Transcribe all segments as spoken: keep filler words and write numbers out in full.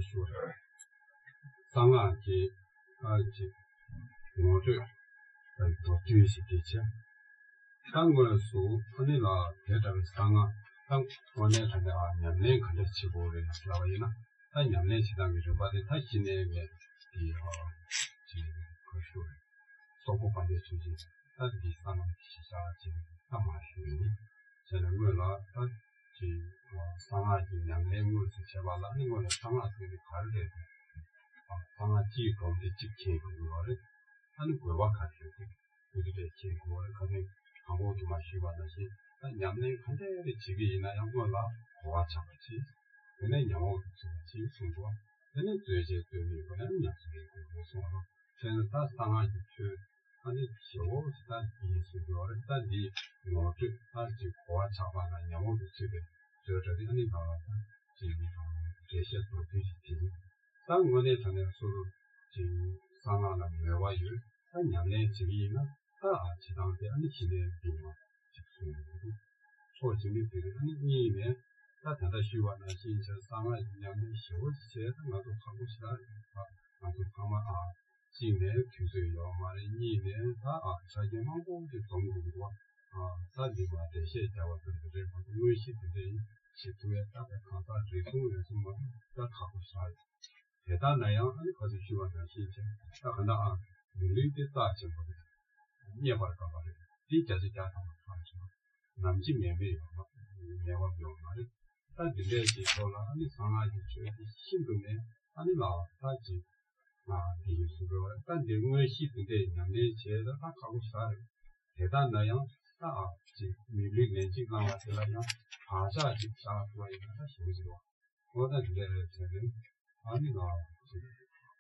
说上岸的啊这我这呃都对是的确，当我说他那个别的上岸，当我那看的啊，年年看的起步的那个呢，他年年是当个就把的他今年的的啊这个说收获环节出去，他的上岸其实这干嘛说呢？现在我了他这啊上岸的年年我是七八了，另外上岸这个开的啊上岸几高的几千个了。他那规划看起来，有点结果可能韩国都蛮喜欢那些，但年内看起来几个人那样过了，花钱去，可能年我做几生活，可能这些对你可能年是没过过生活，现在他上岸去，他的小是他艺术标的，但你我对他就花钱吧，那年我就这个，就这里那个这个这些都对是挺，但我呢，可能说就上岸了没话有。他年内这个呢，他啊，其他的你现在病嘛，就是做经历这个，你你里面他谈到习惯呢，现在上岸年内小些，他那都看不起来啊，那就他们啊，今年退休要嘛的，你年他啊，财经方面的中国话啊，他里面这些在我这里这方面，有一些对的，写作业大概看到最重要什么，他看不起来，其他那样你可是习惯的现象，他很大啊。民类的大情况的，你也把它搞好了。第一家是家长嘛，看什么，南京免费有嘛，免费有嘛的。但这类是说了，你上来就觉得性格呢，那你老他就啊，第一是个，但这我系统的两年前的他考不出来，其他那样他啊，就民类年纪刚完是那样，爬下去下出来一个他休息了。我在这个这边，啊你老这个。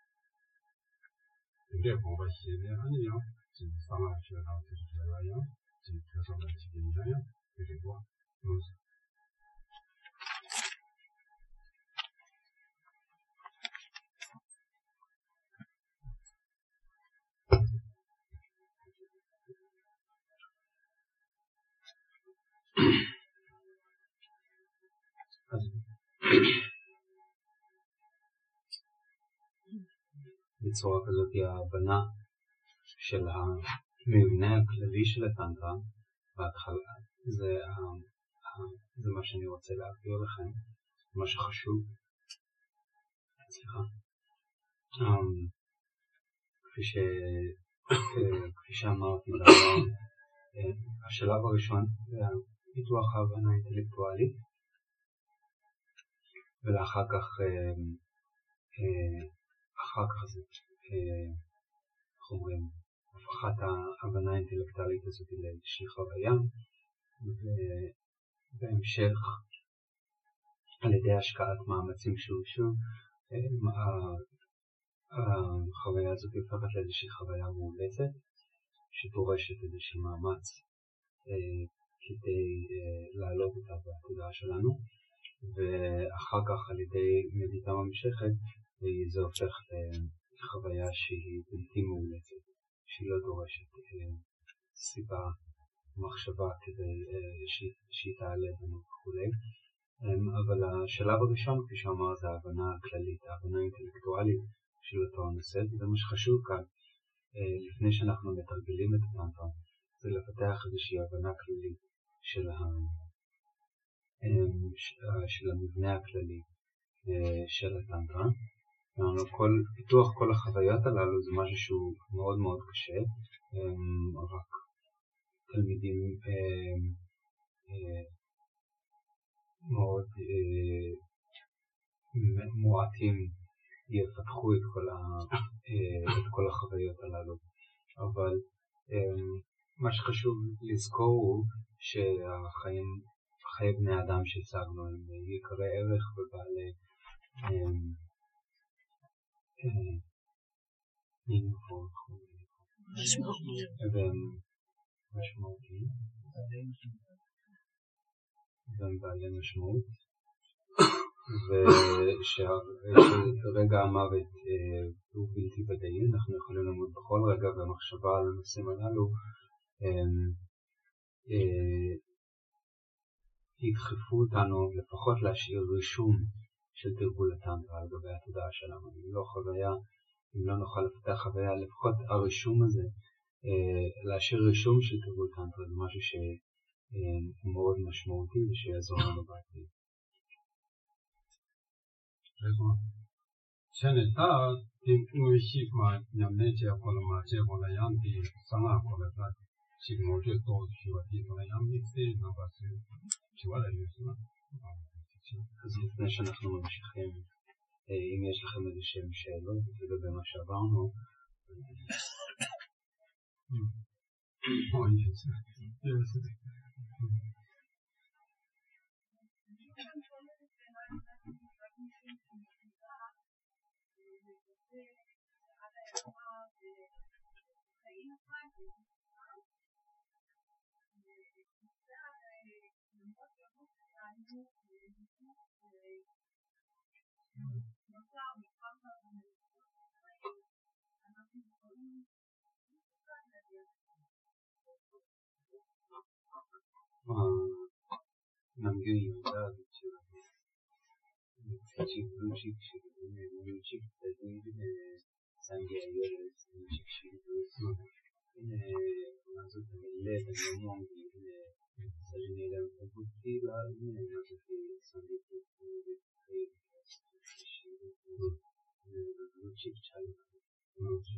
这方面现在按样，就上岸去了，就是这个样，就特上面几个那样，就这个，嗯。 בצורה כזאת ההבנה של המבנה הכללי של הטנטרה בהתחלה, זה, זה מה שאני רוצה להעביר לכם, מה שחשוב. סליחה. כפי, ש, כפי שאמרתי, השלב הראשון זה פיתוח ההבנה האינטלקטואלית, ולאחר כך אחר כך זה, איך אומרים, הפכת ההבנה האינטלקטואלית הזאת לאיזושהי חוויה, ובהמשך על ידי השקעת מאמצים שוב שוב, החוויה הזאת הופכת לאיזושהי חוויה מאולצת, שדורשת איזושהי מאמץ כדי להעלות אותה בתודעה שלנו, ואחר כך על ידי מדיטה ממשכת, זה הופך לחוויה שהיא בלתי מאולצת, שהיא לא דורשת סיבה, מחשבה כדי שהיא תעלה לנו וכולי. אבל השלב הראשון, כפי שאמר, זה ההבנה הכללית, ההבנה האינטלקטואלית של אותו הנושא, וזה מה שחשוב כאן, לפני שאנחנו מתרגלים את הטנטרה, זה לפתח איזושהי הבנה כללית של, ה... של המבנה הכללי של הטנטרה. כל, פיתוח כל החוויות הללו זה משהו שהוא מאוד מאוד קשה, רק תלמידים מאוד מועטים יפתחו את כל, ה, את כל החוויות הללו. אבל מה שחשוב לזכור הוא שהחיים, חיי בני אדם שהצגנו הם יקרי ערך ובעלי משמעותיים והם בעלי משמעות ושרגע המוות הוא בלתי ודאי, אנחנו יכולים למות בכל רגע, והמחשבה על הנושאים הללו ידחפו אותנו לפחות להשאיר רישום של תרגול הטנטרה על גבי התודעה שלנו. אם לא חוויה, אם לא נוכל לפתח חוויה, לפחות הרישום הזה, להשאיר רישום של תרגול טנטרה זה משהו שהוא מאוד משמעותי ושיעזור לנו בעתיד. 전에 다 의식만 냠내제 콜마 제보나 양디 상아 콜라 지금 어제 또 지와디 보나 양믹스 나바스 지와라 유스나 אז לפני שאנחנו ממשיכים, אם יש לכם איזה שהם שאלות לגבי מה שעברנו, 남겨 이유가 지금 음식 식으로 음식 때문에 상계의 음식 식으로 네 맞아 때문에 너무 이제 사진이랑 부티가 네 맞아 그 상계의 음식 잘 음식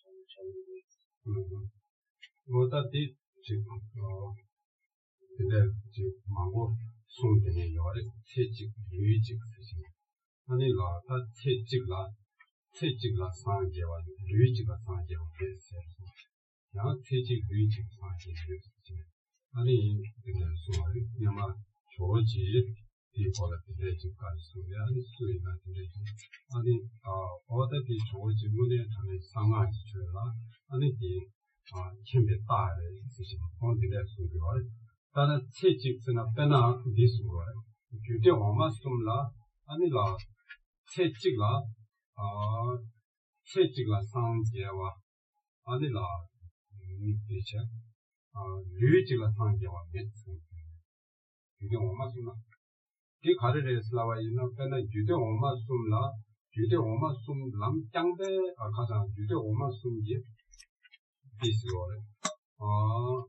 잘 뭐다디 지금 어 근데 지금 망고 송되는 요래 채직 유의직 쓰시네 아니 라다 채직라 채직라 상계와 유의직가 상계와 됐어요 야 채직 유의직 상계를 쓰시네 아니 근데 소리 그냥 조지 이거를 되게까지 소리 아니 수이나 되게 아니 어 어디 조지 문에 전에 상하지 줘라 아니 이 아, 침대 따에 쓰시는 본들의 소리와 다른 채찍스나 빼나 디스고요. 규제 엄마 숨라 아니라 채찍라 아 채찍라 상계와 아니라 이제 아 류지가 상계와 매트 규제 엄마 숨라 이 가르레 슬라와이나 빼나 규제 엄마 숨라 규제 엄마 숨람 짱대 아 가자 규제 엄마 숨지 디스고요. 아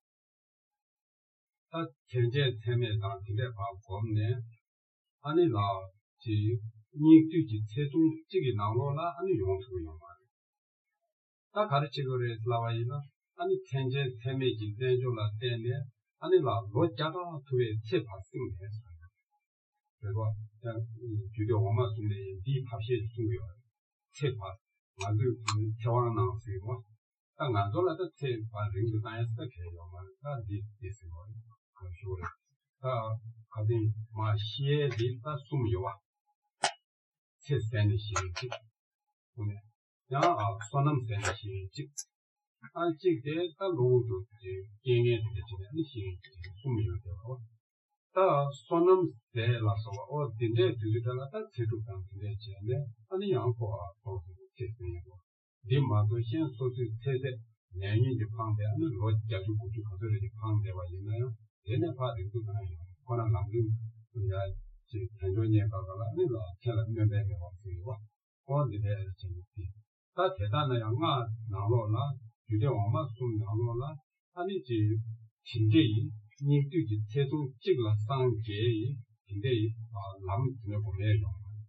다 현재 테마에 다 근데 봐 보면 아니라 지 니규지 최종 찍이 나오나 아니 용수요 말. 다 가르치고를 슬라와이나 아니 현재 테마에 진행조나 때문에 아니라 로자가 두에 체 발생해서 그리고 그냥 주요 엄마 중에 디 합시 중요 체파 아주 대왕 나왔어요. 딱 안돌아도 체 발생도 다했을 거예요. 말다 디 디스고 그쇼래. 다 가진 마시에 리타 숨요와. 체센의 시지. 오늘 야 손남 센시 아직 대다 로도 게임에 되지 않는 시지 숨요되고 다 손남 대라서 어 딘데 디지털하다 제도당 되지네 아니 양포아 또 체스이고 디마도 신 소수 체제 내년이 방대 하는 로자주 구주 가서를 방대와 있나요 얘네 파리도 나요 권한 남긴 우리가 지 단전에 가가라 아니라 제가 면대에 왔어요 어디에 재밌지 다 대단한 양아 나로나 유대 엄마 숨 나로나 아니지 진짜이 니들이 최종 찍을 상계이 근데 아 남들을 보내요.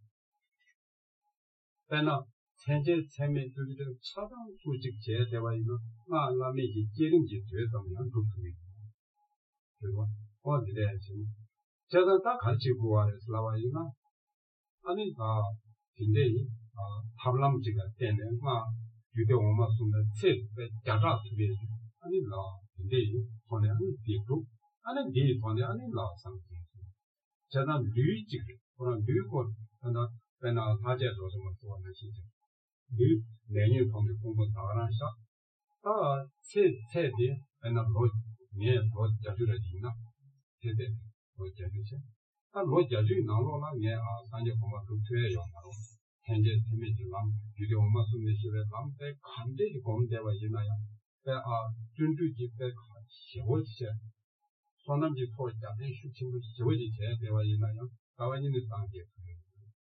때나 현재 체면들이 차단 수직 제대와 있는 나 남이 기능지 되서면 좋습니다. 그리고 어디에 지금 제가 다 가르치고 와서 나와이나 아니 다 근데 아 탑람지가 때는 막 유대 엄마 숨의 체 자자 수비 아니 나 근데 손에 안 뒤로 아니 뒤 손에 아니 나 상태 제가 류직 그런 류고 하나 배나 사제도 좀 좋아하는 시죠 류 내년 통계 공부 나가는 샷 다체 체디 배나 로 네, 로 자주를 있나 체대 로 자주죠 다로 자주 나로나 네 아, 산제 공부 그트에 연나로 현재 세미지만 유대 엄마 숨의 시에 남대 간대기 공대와 있나요 아, 준주지 때 시워지죠. 손남지 토자 내 슈팅도 시워지 제대와 있나요? 가만히 있는 상태.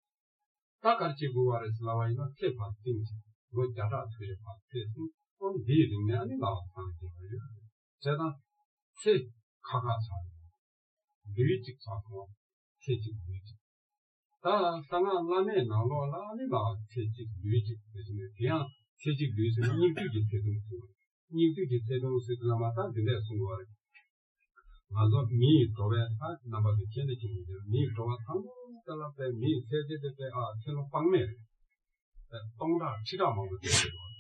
다같이 부활을 슬라와이나 세파 띵지 뭐 자라 되게 파트에서 온 비링네 아니 나왔다는 거예요. 제가 세 가가사 뮤직 사고 세직 뮤직 다 상아 라메 나로라 아니 나 세직 뮤직 되는 그냥 세직 뮤직 니들이 되는 거 니들이 되는 것을 남았다 근데 순간 맞아 미 도에 아 남아도 견데 지는데 미 도와 상달라페 미 세제데 아 천로 방매 동라 치라 먹을 때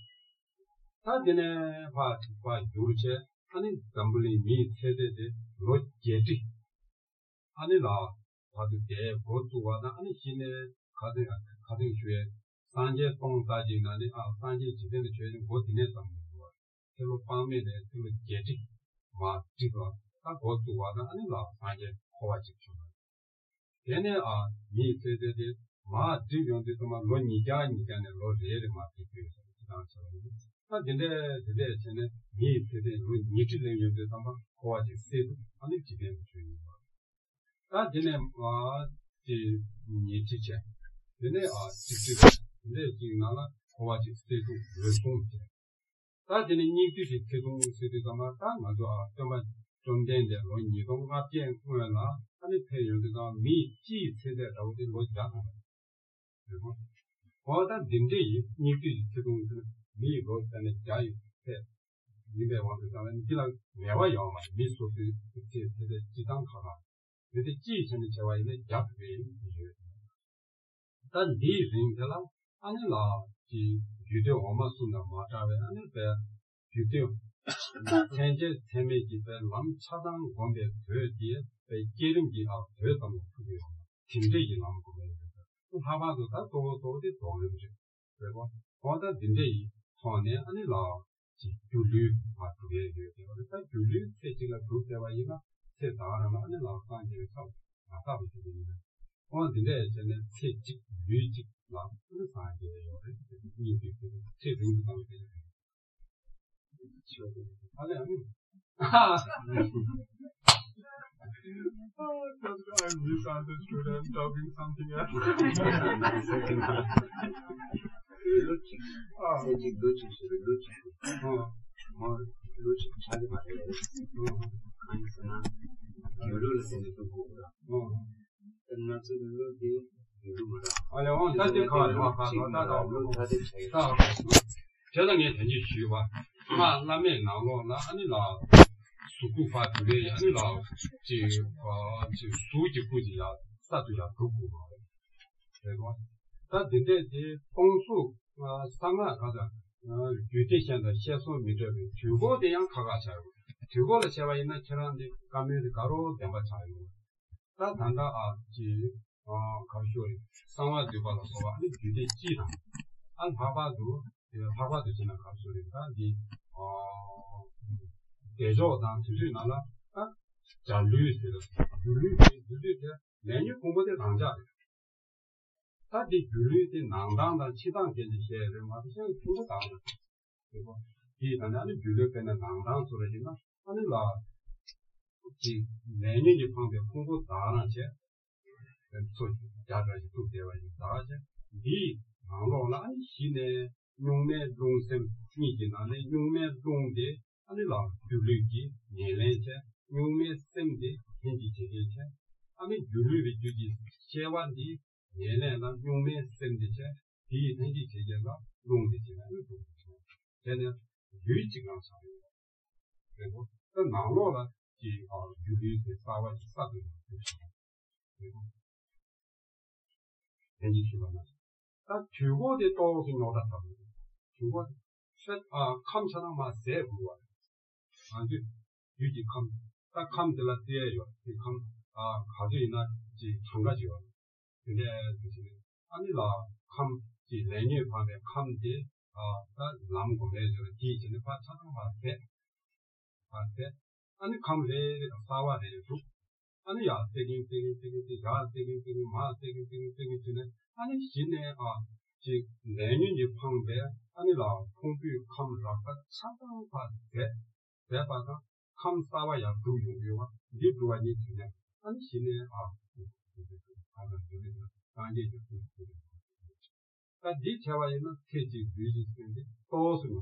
다디네 바바 요르체 아니 담블리 미 세제데 로 제티 아니 나 바드 때 보도와나 아니 신에 가데 가데 주에 산제 동다지 나니 아 산제 지대의 주에 보디네 담고 천로 방매데 천로 제티 마 지가 다 보도와나 아니 나 산제 코와지 주 얘네 아 미세데데 마 지용데 도마 로니자 니자네 로레르 마티 그래서 지나서는 아 근데 근데 전에 미세데 로니치는 용데 담아 코와지 세도 아니 지변 주는 거. 아 근데 아지 니치체 근데 아 직접 근데 지금 나나 코와지 세도 레송체 아 근데 니치체 세도 세도 담아 다 맞아 정말 좀 된데 로니동 앞에 보면은 아니 페요드가 미지 세대라고 된 거잖아. 그리고 뭐다 딘데이 니기 세동들 미고 전에 자이 세 이게 완전히 지난 내가 영화 미소스 세 세대 지당 가가. 근데 지 전에 제가 있는 약게 이제 단 디링들라 아니라 지 유대 엄마 순나 마타베 아니베 유대 현재 세미지배 남차당 원배 되디에 기름기 아 되던 그게 진대기 남고 또 하바도 다 도도디 도르지 그리고 거다 진대이 손에 아니라 지 줄류 아 그게 되게 그러니까 줄류 세지가 그룹되어 있나 세다라는 아니라 관계에서 아까 비슷합니다. 어 근데 저는 세직 뮤직 나 그런 사이에요. 이게 제 등도 나오게 아니 아니 아 I misunderstood and talking something else. Logic. Ah, logic, logic, logic. Oh, more logic. Chale mare. Oh, kansana. Yulu lese to gura. oh. Tanna se yulu de yulu mara. 아니 오늘 다들 가야 와 가서 다다 다 저당에 된지 쉬와 마 라면 나로나 아니라 수구파 두개 아니라 지어지 수지 부지야 사두야 두고 그리고 다 근데 이 공수 상아 가자 어 유대시한다 시소 미저비 주고 대양 가가 자고 주고를 제가 있는 저런데 가면이 가로 대마 자고 다 단다 아지 어 가시오리 상아 되고서 소 아니 유대 지나 안 봐봐도 봐봐도 지나 가시오리가 이어 대조당 지지 나라 아 잘류스를 류류데 내년 공부대 당자 다디 류류데 난당다 치당 견지시에를 맞으셔 두고 당 그리고 이 안에 류류되는 난당 소리지만 아니라 지 내년이 방배 공부 다나체 또 자가지 또 되어 있다지 이 방로나 시내 용매 동생 니진 안에 용매 동대 아니라 류류기 내년체 용매 셈데 현지 제기체 아니 류류비 주기 제완디 내년나 용매 셈데체 이 현지 제기가 농대지나 저는 유지가 사요 그리고 그 나로라 이 류류의 사와 사도 그리고 현지 기반나 딱 주고대 또 생각하다 주고 셋아 감사나 마세 부와 아주 유지 감, 딱 감들라 뛰어요. 감, 아, 가져이나, 지, 참가지요. 근데, 아니라, 감, 지, 내년 밤에 감지, 아, 딱, 남고매저, 지, 전에 봐, 찾아봐, 돼. 봐, 돼. 아니, 감래, 사와래, 쭉. 아니, 야, 떼긴, 떼긴, 떼긴, 떼긴, 야, 떼긴, 떼긴, 마, 떼긴, 떼긴, 떼긴, 떼긴, 아니, 시내, 아, 지, 내년이 방배, 아니라, 통비, 감라가, 찾아봐, 돼. 대바가 감사와야 그 용료와 리브와니 주냐 아니 신의 아 하는 소리는 아니 다 디차와에는 태지 유지인데 또스는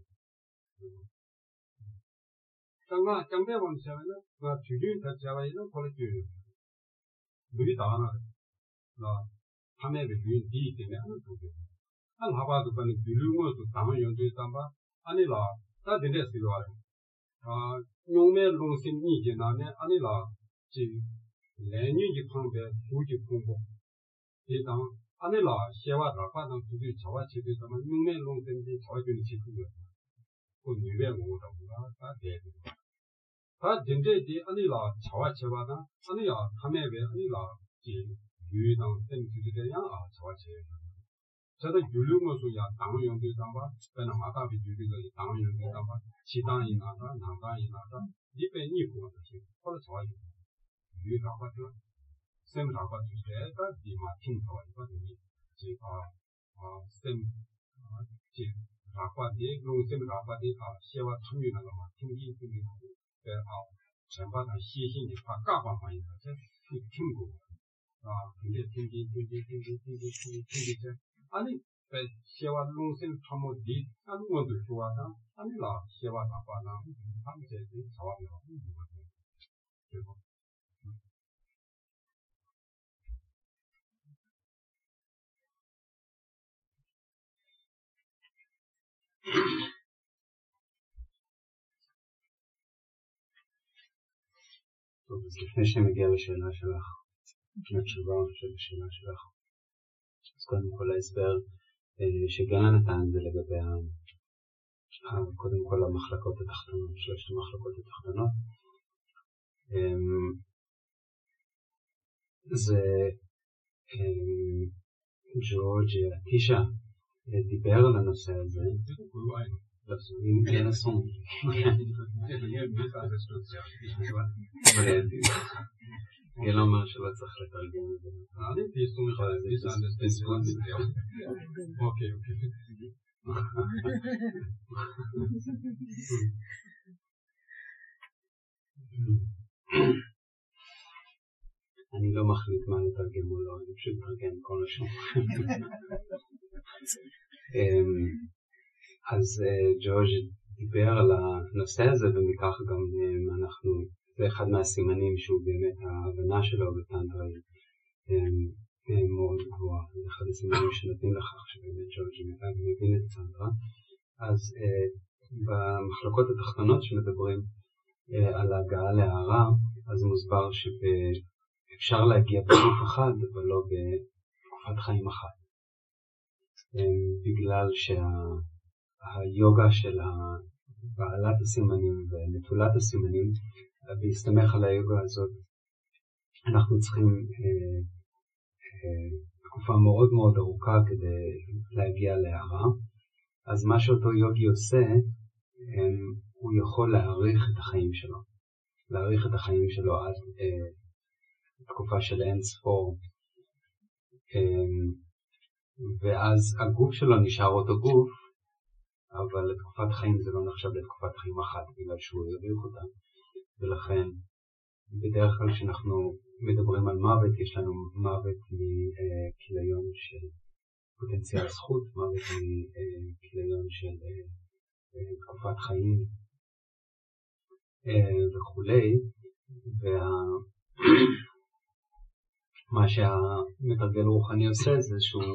장가 장대 원시에는 그 주주인 자체와에는 콜렉티브 우리 다 하나 나 판매의 유인 디 때문에 하는 거죠. 한 하바도 간에 빌루모도 당연 연주에 담바 아니라 다 되겠어요. 아 용매 롱신 이제 나네 아니라 지 레니지 방배 부지 공부 대당 아니라 시와 라파당 두지 저와 지도서만 용매 롱신지 저주는 지도요. 그 유배 모다가 다 돼요. 다 진짜지 아니라 저와 제와다 아니야 감에베 아니라 지 유당 된 주제야 아 저와 제 저도 유류모수야 당원 용도 담바 배나 마다비 유류가 당원 용도 담바 지당이 나다 남당이 나다 이배 니고 같이 서로 저와 유유가 받죠 셈을 받을 때가 디마 팀과 이거든요 지가 아셈지 라파디 농셈 라파디 아 시와 참여하는 거 팀기 팀기 아 전반한 시신이 바꿔봐만 있어서 그 팀고 아 근데 팀기 팀기 팀기 팀기 팀기 팀기 아니 시와 농셈 참모디 하는 것도 좋아하나 아니라 시와 나빠나 함재지 저와요 그리고 טוב, אז לפני שמגיע לשאלה שלך, לתשובה של השאלה שלך, אז קודם כל ההסבר שגנה נתן זה לגבי קודם כל המחלקות התחתונות, שלושת המחלקות התחתונות. זה ג'ורג' טישה דיבר על הנושא הזה. אין אסון. גיל אומר שלא צריך לתרגם את זה. אוקיי, אוקיי. אני לא מחליט מה לתרגם או לא, אני פשוט מתרגם כל לשון. אז ג'ורג' דיבר על הנושא הזה, ומכך גם אנחנו, זה אחד מהסימנים שהוא באמת ההבנה שלו בטנטרה מאוד גבוהה. זה אחד הסימנים שנותנים לכך שבאמת ג'ורג' מבין את טנטרה. אז במחלקות התחתונות שמדברים על ההגעה להערה, אז מוסבר שאפשר להגיע בגוף אחד, אבל לא בתקופת חיים אחת. בגלל שה... היוגה של בעלת הסימנים ונטולת הסימנים, בהסתמך על היוגה הזאת, אנחנו צריכים אה, אה, תקופה מאוד מאוד ארוכה כדי להגיע להערה. אז מה שאותו יוגי עושה, אה, הוא יכול להאריך את החיים שלו. להאריך את החיים שלו עד אה, תקופה של אין ספור. אה, ואז הגוף שלו נשאר אותו גוף, אבל לתקופת חיים זה לא נחשב לתקופת חיים אחת, בגלל שהוא יריך אותה. ולכן, בדרך כלל כשאנחנו מדברים על מוות, יש לנו מוות מכליון של פוטנציאל זכות, מוות מכליון של תקופת חיים וכולי. ומה שהמתרגל רוחני עושה זה שהוא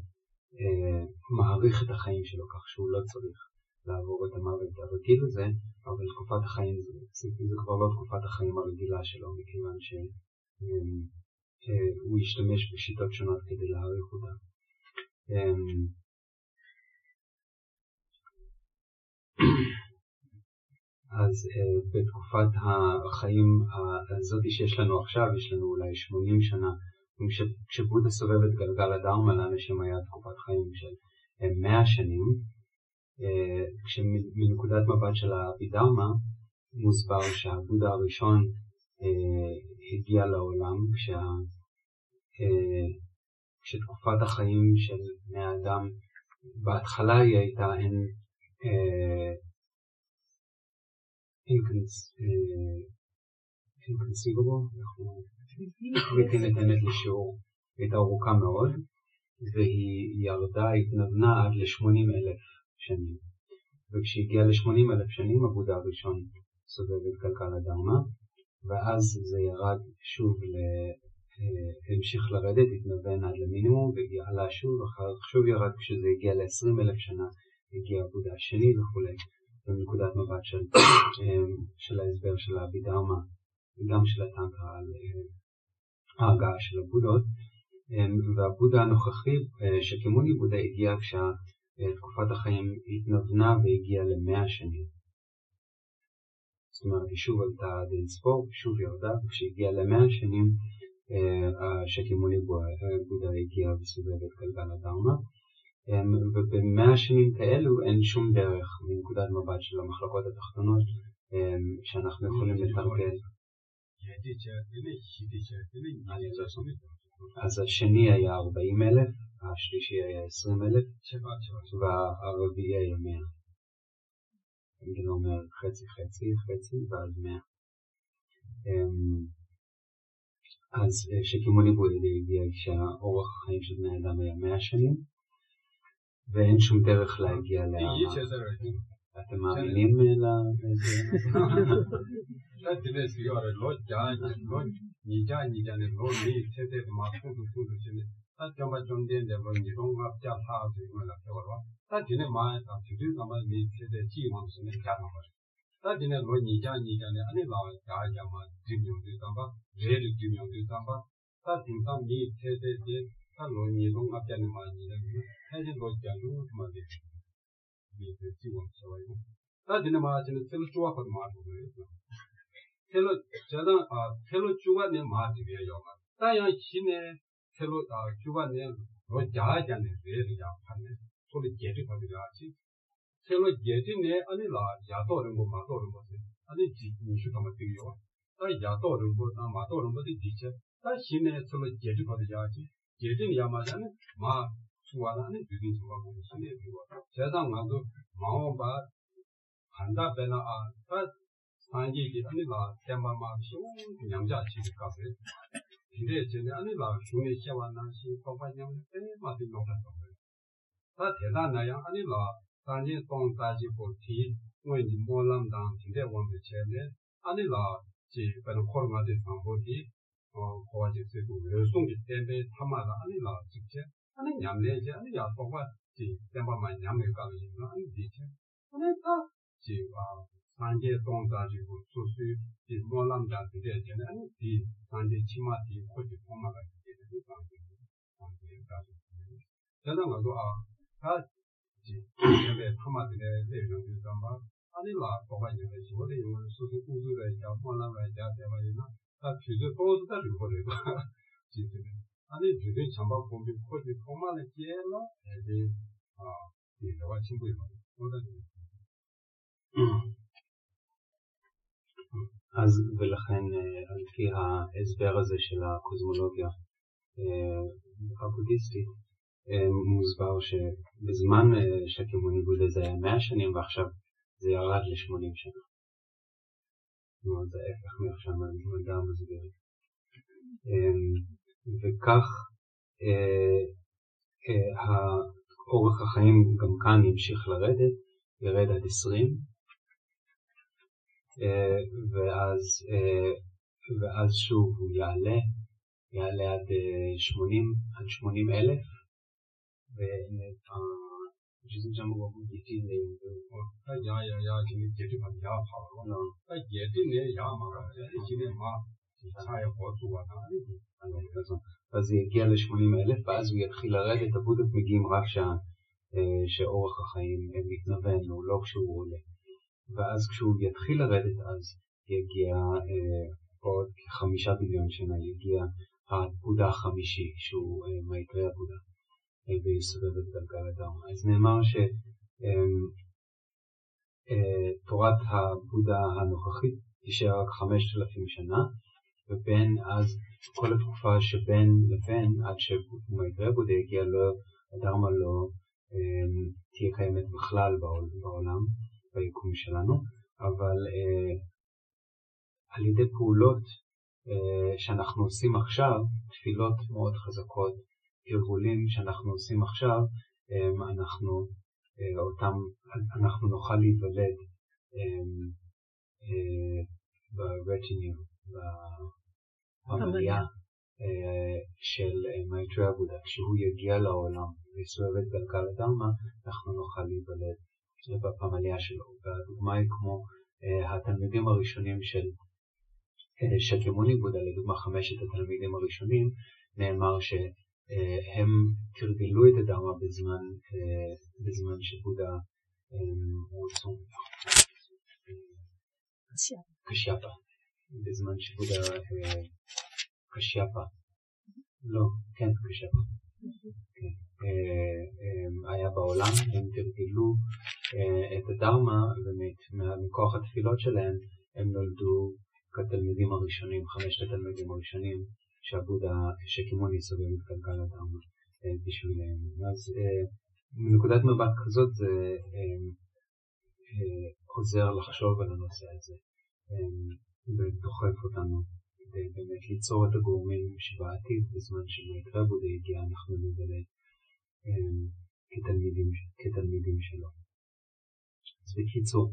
מעריך את החיים שלו כך שהוא לא צריך לעבור את המוות הרגיל הזה, אבל תקופת החיים זה, זה כבר לא תקופת החיים הרגילה שלו, מכיוון שהוא ישתמש בשיטות שונות כדי להעריך אותה. אז בתקופת החיים הזאת שיש לנו עכשיו, יש לנו אולי שמונים שנה, כשבודה סובב את גלגל הדרמה, לאנשים היה תקופת חיים של מאה שנים, כשמנקודת מבט של האבידרמה מוסבר שהבודה הראשון הגיע לעולם, כשה, כשתקופת החיים של בני האדם בהתחלה היא הייתה אין inconceivable, אנחנו בלתי ניתנת לשיעור, הייתה ארוכה מאוד, והיא ירדה, התנוונה עד ל-שמונים אלף שנים. וכשהגיעה ל-שמונים אלף שנים, הבודה הראשון סובב את גלגל הדרמה, ואז זה ירד שוב, המשיך לרדת, התנוון עד למינימום, ועלה שוב, אחר שוב ירד, כשזה הגיע ל-עשרים אלף שנה, הגיע הבודה השני וכו'. בנקודת מבט של, של ההסבר של הבידרמה, וגם של הטנטרה על ההגעה של הבודות. והבודה הנוכחי, שקימוני בודה, הגיע כשתקופת החיים התנוונה והגיעה למאה שנים. זאת אומרת, היא שוב עלתה עד אינספור, שוב ירדה, וכשהגיעה למאה שנים, שקימוני בודה הגיע וסובב את גלגל הדרמה. ובמאה שנים כאלו אין שום דרך מנקודת מבט של המחלקות התחתונות שאנחנו יכולים לתרגל. אז השני היה ארבעים אלף, השלישי היה עשרים אלף, והרביעי היה מאה. אני אומר חצי חצי חצי ועד מאה. אז שקימוני בודה הגיע כשהאורח החיים של בני אדם היה מאה שנים, ואין שום דרך להגיע להרמה. אתם מאמינים לזה? 다지는 마치는 셀로 쪼아서 마르고 셀로 저는 아 셀로 쪼아내 마치게요. 다양 신의 셀로 아 쪼아내 뭐 자자네 왜야 하네 소리 제지 가지가지 셀로 제지네 아니라 야도는 뭐 마도는 뭐 아니 지니슈 가면 되요. 다 야도는 뭐 마도는 뭐 디체 다 신의 셀로 제지 가지가지 제지는 야마자는 마 수와는 주긴 수하고 신의 비와 세상 나도 마음바 한다 배나 아 산지지 아니라 대마마 쇼 양자 지가세 근데 전에 아니라 중에 시와나 시 법안형 때 맞은 노래도 다 대단하야 아니라 산지 동자지 보티 뭐인지 몰람당 근데 원의 전에 아니라 지 배는 코로나의 상보디 어 고아지 쓰고 외송기 때문에 타마다 아니라 직접 아니 냠내지 아니야 법안지 대마마 냠을 가고 있는 아니 디체 아니 다 지와 산지 동자지고 수수 이 몰람자들의 전에 아니 디 산지 치마디 코지 포마가 되는 상황이 상황이다. 저는 아주 아 지 근데 타마들의 내용을 담아 아니라 법안에 저도 이걸 수수 우주를 자 몰람을 자 대화이나 다 주제 또다 리포르가 지금 아니 주제 참바 공부 코지 포마를 제로 에디 아 이거와 친구이 뭐다 אז ולכן על פי ההסבר הזה של הקוזמולוגיה הבודהיסטית מוסבר שבזמן שקימוני בודה זה היה מאה שנים ועכשיו זה ירד ל-שמונים שנה. זאת אומרת זה ההפך מאיך שהמדע מסביר. וכך אורך החיים גם כאן ימשיך לרדת, ירד עד עשרים, ואז, ואז שוב הוא יעלה, יעלה עד שמונים, עד שמונים אלף, וזה גם הוא גיטי לאיזו. 야, 야, 야, 지금 제주 가면 야, 파워. 너, 예전에 야, 막, 지금 막, 차에 보수가 나니까. אז זה יגיע ל-שמונים אלף, ואז הוא יתחיל לרדת, הבודות מגיעים רק שעה. שאורך החיים מתנוון, הוא לא כשהוא עולה. ואז כשהוא יתחיל לרדת, אז יגיע אה, עוד כחמישה ביליון שנה, יגיע הבודה החמישי, שהוא אה, מייקרי הבודה, אה, ויסובב את גלגל הדרמה. אז נאמר שתורת אה, אה, הבודה הנוכחית תישאר רק חמשת אלפים שנה, ובין אז כל התקופה שבין לבין, עד שמייקרי הבודה יגיע, לא, הדרמה לא תהיה קיימת בכלל בעולם, ביקום שלנו, אבל אה, על ידי פעולות אה, שאנחנו עושים עכשיו, תפילות מאוד חזקות ההרגולים שאנחנו עושים עכשיו, אנחנו, אותם, אנחנו נוכל להיוולד ברטיניו, בפמליה של מייטרי הבודה. כשהוא יגיע לעולם ויסובב את גלגל הדרמה, אנחנו נוכל להיוולד בפמליה שלו. והדוגמה היא כמו התלמידים הראשונים של שקימוני בודה, לדוגמה חמשת התלמידים הראשונים, נאמר שהם תרגלו את הדרמה בזמן, בזמן שבודה רוצו קשיאפה, בזמן שבודה קשיאפה, לא, כן, קשיאפה, כן, היה בעולם, הם תרגלו את הדרמה, ומכוח התפילות שלהם הם נולדו כתלמידים הראשונים, חמשת התלמידים הראשונים, שהבודה, שקימוני סובב את גלגל הדרמה בשבילם. אז מנקודת מבט כזאת זה עוזר לחשוב על הנושא הזה, ודוחף אותנו כדי באמת ליצור את הגורמים שבעתיד, בזמן שמייטרי הבודה הגיע, אנחנו נוולד כתלמידים, כתלמידים שלו. אז בקיצור,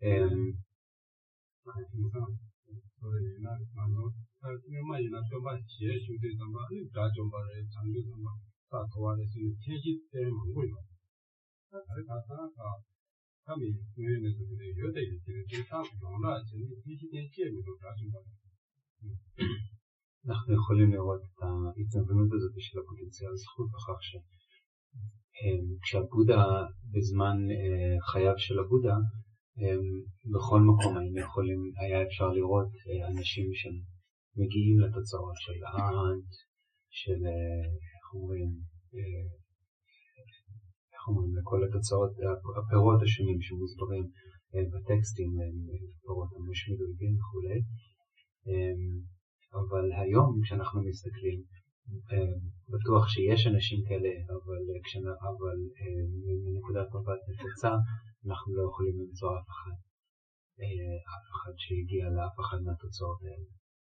אנחנו יכולים לראות את ההתנוונות הזאת של הפוטנציאל זכות בכך שכשהבודה בזמן חייו של הבודה, בכל מקום היינו יכולים, היה אפשר לראות אנשים שמגיעים לתוצאות של האנט, של, איך אומרים, איך אומרים, לכל התוצאות, הפירות השונים שמוסברים בטקסטים, פירות המשמידויגים וכו'. אבל היום כשאנחנו מסתכלים, בטוח שיש אנשים כאלה, אבל, אבל מנקודת מבט נפוצה, אנחנו לא יכולים למצוא אף אחד, אף אחד שהגיע לאף אחד מהתוצאות האלה.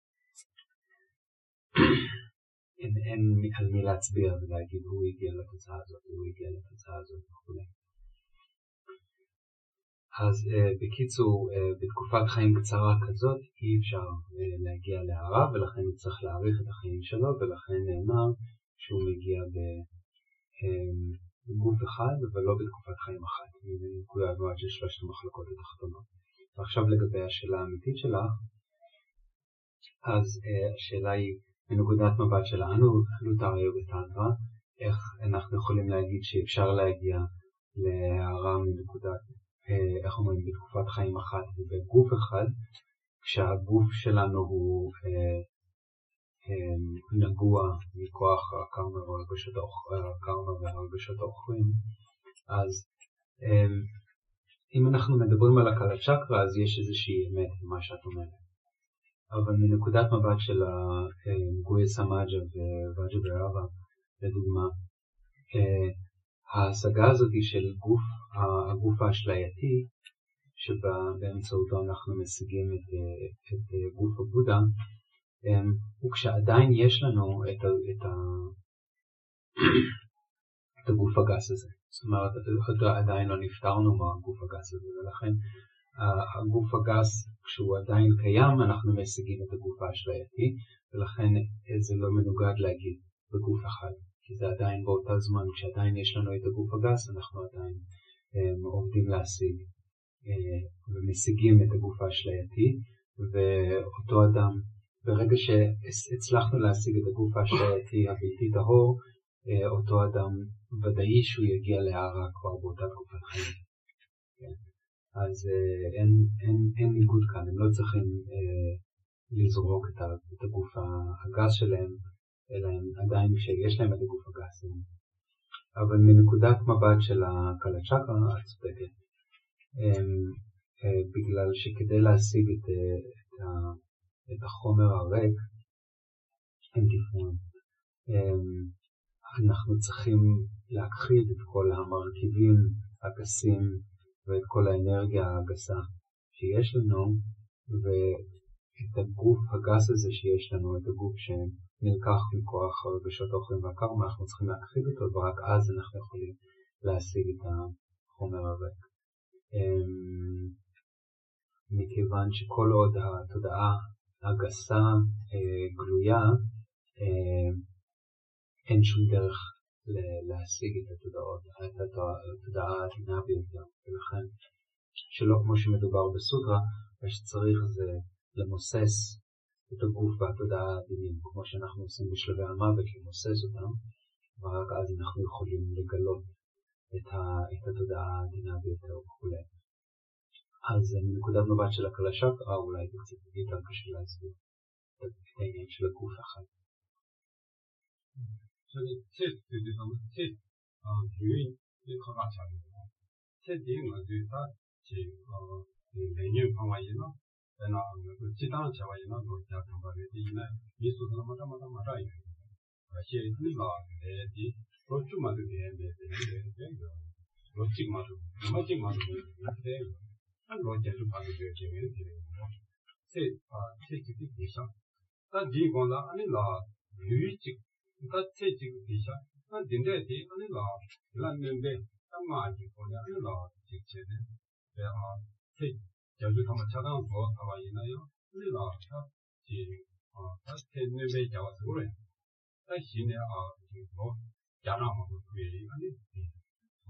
אין, אין על מי להצביע ולהגיד הוא הגיע לתוצאה הזאת, הוא הגיע לתוצאה הזאת וכו'. אז uh, בקיצור, uh, בתקופת חיים קצרה כזאת אי אפשר uh, להגיע להערה, ולכן הוא צריך להאריך את החיים שלו, ולכן נאמר שהוא מגיע בגוף um, אחד, אבל לא בתקופת חיים אחת, מנקודה עד של שלושת המחלקות התחתונות. ועכשיו לגבי השאלה האמיתית שלך, אז uh, השאלה היא, מנקודת מבט שלנו, לוטריה וטנטרה, איך אנחנו יכולים להגיד שאפשר להגיע להערה מנקודת, איך אומרים, בתקופת חיים אחת ובגוף אחד, כשהגוף שלנו הוא אה, אה, נגוע מכוח הקרמה והרגשות האוכלים. אז אה, אם אנחנו מדברים על הקלת צ'קרה, אז יש איזושהי אמת במה שאת אומרת. אבל מנקודת מבט של גויה סמאג'ה וואג'ה ברבה, לדוגמה, אה, ההשגה הזאת של גוף, הגוף האשלייתי, שבאמצעותו אנחנו משיגים את, את גוף הבודה, וכשעדיין יש לנו את, את, את הגוף הגס הזה. זאת אומרת, עדיין לא נפטרנו מהגוף הגס הזה, ולכן הגוף הגס, כשהוא עדיין קיים, אנחנו משיגים את הגוף האשלייתי, ולכן זה לא מנוגד להגיד בגוף אחד. כי זה עדיין באותה זמן, כשעדיין יש לנו את הגוף הגס, אנחנו עדיין um, עובדים להשיג uh, ומשיגים את הגוף האשלייתי, ואותו אדם, ברגע שהצלחנו להשיג את הגוף האשלייתי הבלתי טהור, uh, אותו אדם ודאי שהוא יגיע להערה כבר באותה תקופת חיים. כן. אז uh, אין, אין, אין ניגוד כאן, הם לא צריכים uh, לזרוק את, את הגוף הגס שלהם, אלא הם עדיין כשיש להם את הגוף הגס. אבל מנקודת מבט של הקלת צ'קרה, את צודקת. בגלל שכדי להשיג את, את, את החומר הריק, אנחנו צריכים להכחיד את כל המרכיבים הגסים ואת כל האנרגיה הגסה שיש לנו, ואת הגוף הגס הזה שיש לנו, את הגוף ש נלקח מכוח הרגשות האוכלים והקרמה, אנחנו צריכים להכחיד אותו, ורק אז אנחנו יכולים להשיג את החומר הריק. מכיוון שכל עוד התודעה הגסה גלויה, אין שום דרך להשיג את התודעות, את התודעה העדינה ביותר, ולכן שלא כמו שמדובר בסודרה, מה שצריך זה למוסס את הגוף והתודעה העדינים, כמו שאנחנו עושים בשלבי המוות, למוסס אותם, ורק אז אנחנו יכולים לגלות את, ה, את התודעה העדינה ביותר וכו'. אז מנקודת מבט של הקלשת, אה, אולי זה קצת יותר קשה להסביר את העניין של הגוף אחד. 저기 책 그래서 책 어, 유인 이거가 잘해요. 책이 어디다 지어 메뉴 방화이나 내가 그 지당 자와이나 노자 담바리디 이나 미소도 마다 마다 마다 이거. 사실 이거 내지 로추마도 되는데 되는데 로치 마도 로치 마도 되는데 한 로제도 받을 게 되는 게 책아 책이 되셔. 다 디고나 아니라 유이직 그 책이 되셔. 아 딘데디 아니라 란면데 땅마지 보냐 아니라 직체네. 내가 책 자주 한번 찾아온 거 가봐 있나요? 아니라 지 어, 다시 책내에 잡아서 그래. 다시 내 아, 뭐 야나만 그게 아니. 어.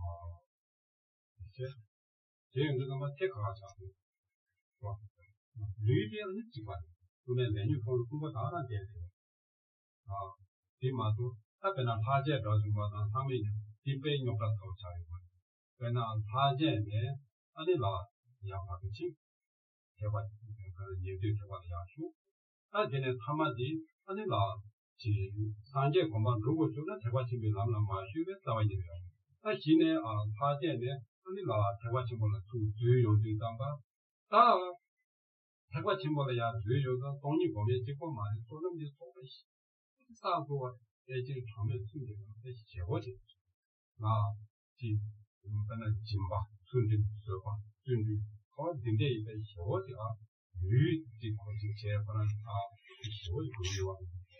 이제 제가 그거 뭐 체크가 잡고. 뭐 리뷰는 찍어. 그러면 메뉴 폰을 공부 다 하나 돼야 돼요. 아, 디마도 답변은 하제 가지고는 삼이 디페이 용가 더 잘해요. 그러나 하제에 아니라 양파듯이 대화 그런 얘기 대화 야수. 아, 걔네 타마디 아니라 지 산제 공간 로고 쪽에 대화 준비 남나 마시게 나와 있네요. 아, 지네 아, 하제에 아니라 대화 준비는 두 주요지 담가. 다 대화 준비야 주요가 동이 보면 찍고 많이 쏘는 게 소리 싸고 애들 처음에 숨기는 게 제거지. 나 지, 그러니까 진바, 순진, 서바, 준비, 거 등대 이제 제거지가 유지 고지 제거는 아 제거지 그리와.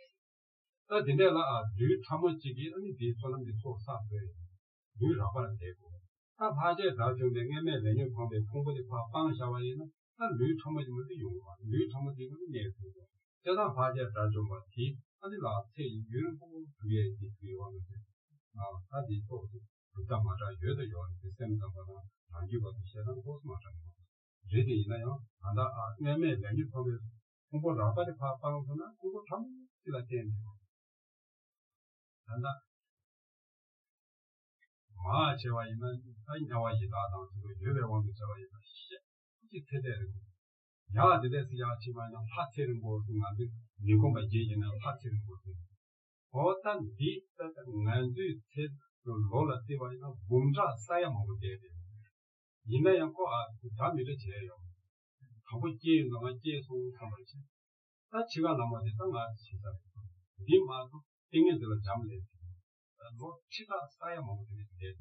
나 등대라 아 유 탐어지기 아니 뒤서는 게 속사돼. 유 라바는 되고. 다 바제 나중에 내면 내년 방배 공부를 봐 방샤와이는 나 유 탐어지면 용과. 유 탐어지면 내고. 제가 바제 나중 뭐티 아니라 제 유는 보고 그게 뒤에 왔는데 아 다시 또 그다마자 여도 요한테 샘다거나 안기거든 시작한 곳 맞아요. 제게 있나요? 아나 아 내면 내년 방배 공부 라바를 봐 방서나 공부 탐 지가 되는 한다. 마 제와 있는 아이나와 이다다 그 여배원도 제와 있다. 시 세대를 야 되듯이 야치만 파티는 곳은 아주 미국과 제지는 파티는 곳은 어떤 디스터 난지 체 롤라티바이나 봄자 쌓여 먹을 때 이내양 거 아, 담이를 제요. 하고 제는 거 제소 삼을지. 다 지가 넘어지 땅아 시다. 디마도 땡에들 잠을 뭐 치다 쌓여 먹을 때 돼.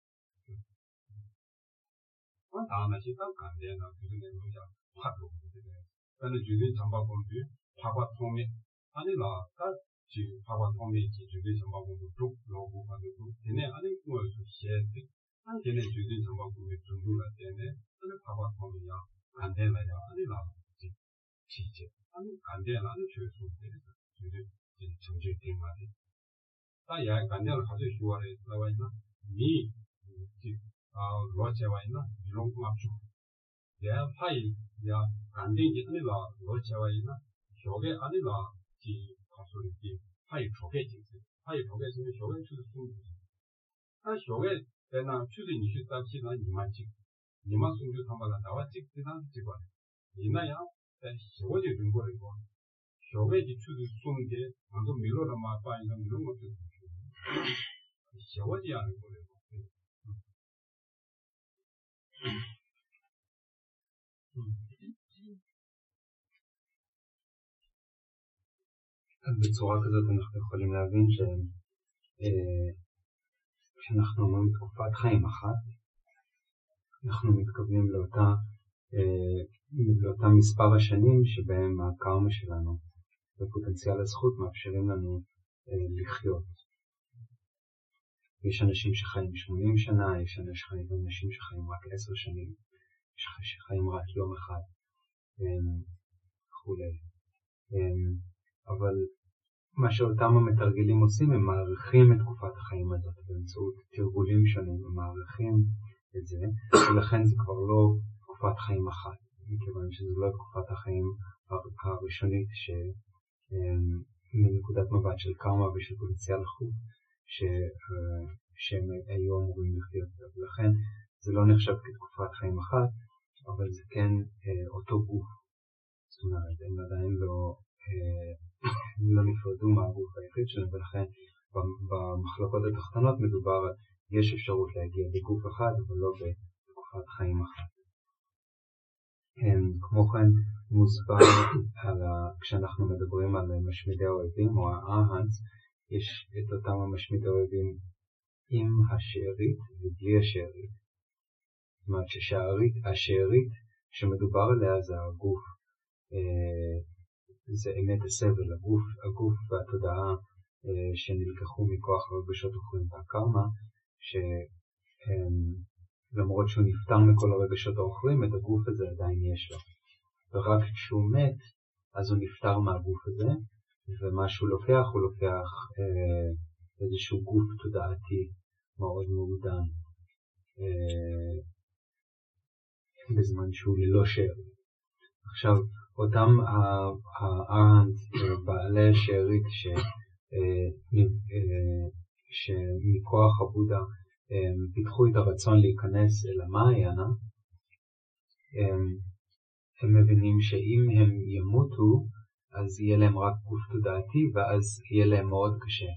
어 다음에 시간 안 되나 그게 뭐야. 파도. 그는 주된 정보공부 파과 통해 아니라 지 파과 통해 주된 정보공부 쭉 로고 가지고 얘네 아니 뭐 시에데 한 걔네 주된 정보공부 중도라 때문에 그는 파과 통해야 안 되나요 아니라 지 지제 아니 안 되나는 죄수 때문에 주된 정제 때문에 다야 간절 가지고 휴화에 나와 있나 미지아 로체와 있나 이런 거 맞죠 야 파일 야 간딩이 아니라 로체와 있나 저게 아니라 지 가솔이 파일 저게 있지 파일 저게 있으면 저게 추수 숨지 아 저게 내가 추수 이십 답시나 이만씩 이만 숨주 담아다 나와 찍지난 찍어 이나야 저게 준 거를 거 저게 추수 숨게 방금 밀어라 마빠 이런 이런 것도 저거지 않은 거예요. אז בצורה כזאת אנחנו יכולים להבין שכשאנחנו אומרים תקופת חיים אחת, אנחנו מתכוונים לאותה, לאותה מספר השנים שבהם הקרמה שלנו ופוטנציאל הזכות מאפשרים לנו אה, לחיות. יש אנשים שחיים שמונים שנה, יש אנשים שחיים רק עשר שנים, יש שחיים רק יום אחד, וכולי. אבל מה שאותם המתרגלים עושים, הם מעריכים את תקופת החיים הזאת באמצעות תרגולים שונים, הם מעריכים את זה, ולכן זה כבר לא תקופת חיים אחת, מכיוון שזו לא תקופת החיים הראשונית שמנקודת מבט של קרמה ושל פוטנציאל החוט, שהם היו אמורים לחיות, ולכן זה לא נחשב כתקופת חיים אחת, אבל זה כן אותו גוף. זאת אומרת, הם עדיין לא, לא נפרדו מהגוף היחיד שלהם, ולכן במחלקות התחתונות מדובר על יש אפשרות להגיע בגוף אחד, אבל לא בתקופת חיים אחת. כמו כן מוסבר על ה... כשאנחנו מדברים על משמידי האויבים או האהנס, יש את אותם המשמידי האויבים עם השארית ובלי השארית. זאת אומרת שהשארית שמדובר עליה זה הגוף, זה אמת הסבל, הגוף, הגוף והתודעה שנלקחו מכוח הרגשות האוכלים והקרמה, שלמרות שהוא נפטר מכל הרגשות האוכלים, את הגוף הזה עדיין יש לו. ורק כשהוא מת, אז הוא נפטר מהגוף הזה, ומה שהוא לוקח, הוא לוקח אה, איזשהו גוף תודעתי מאוד מעודן, אה, בזמן שהוא ללא שארית. עכשיו, אותם הארהנט, בעלי השארית, ש, אה, אה, שמכוח הבודה אה, פיתחו את הרצון להיכנס אל המעיינה, אה, הם מבינים שאם הם ימותו, אז יהיה להם רק גוף תודעתי, ואז יהיה להם מאוד קשה.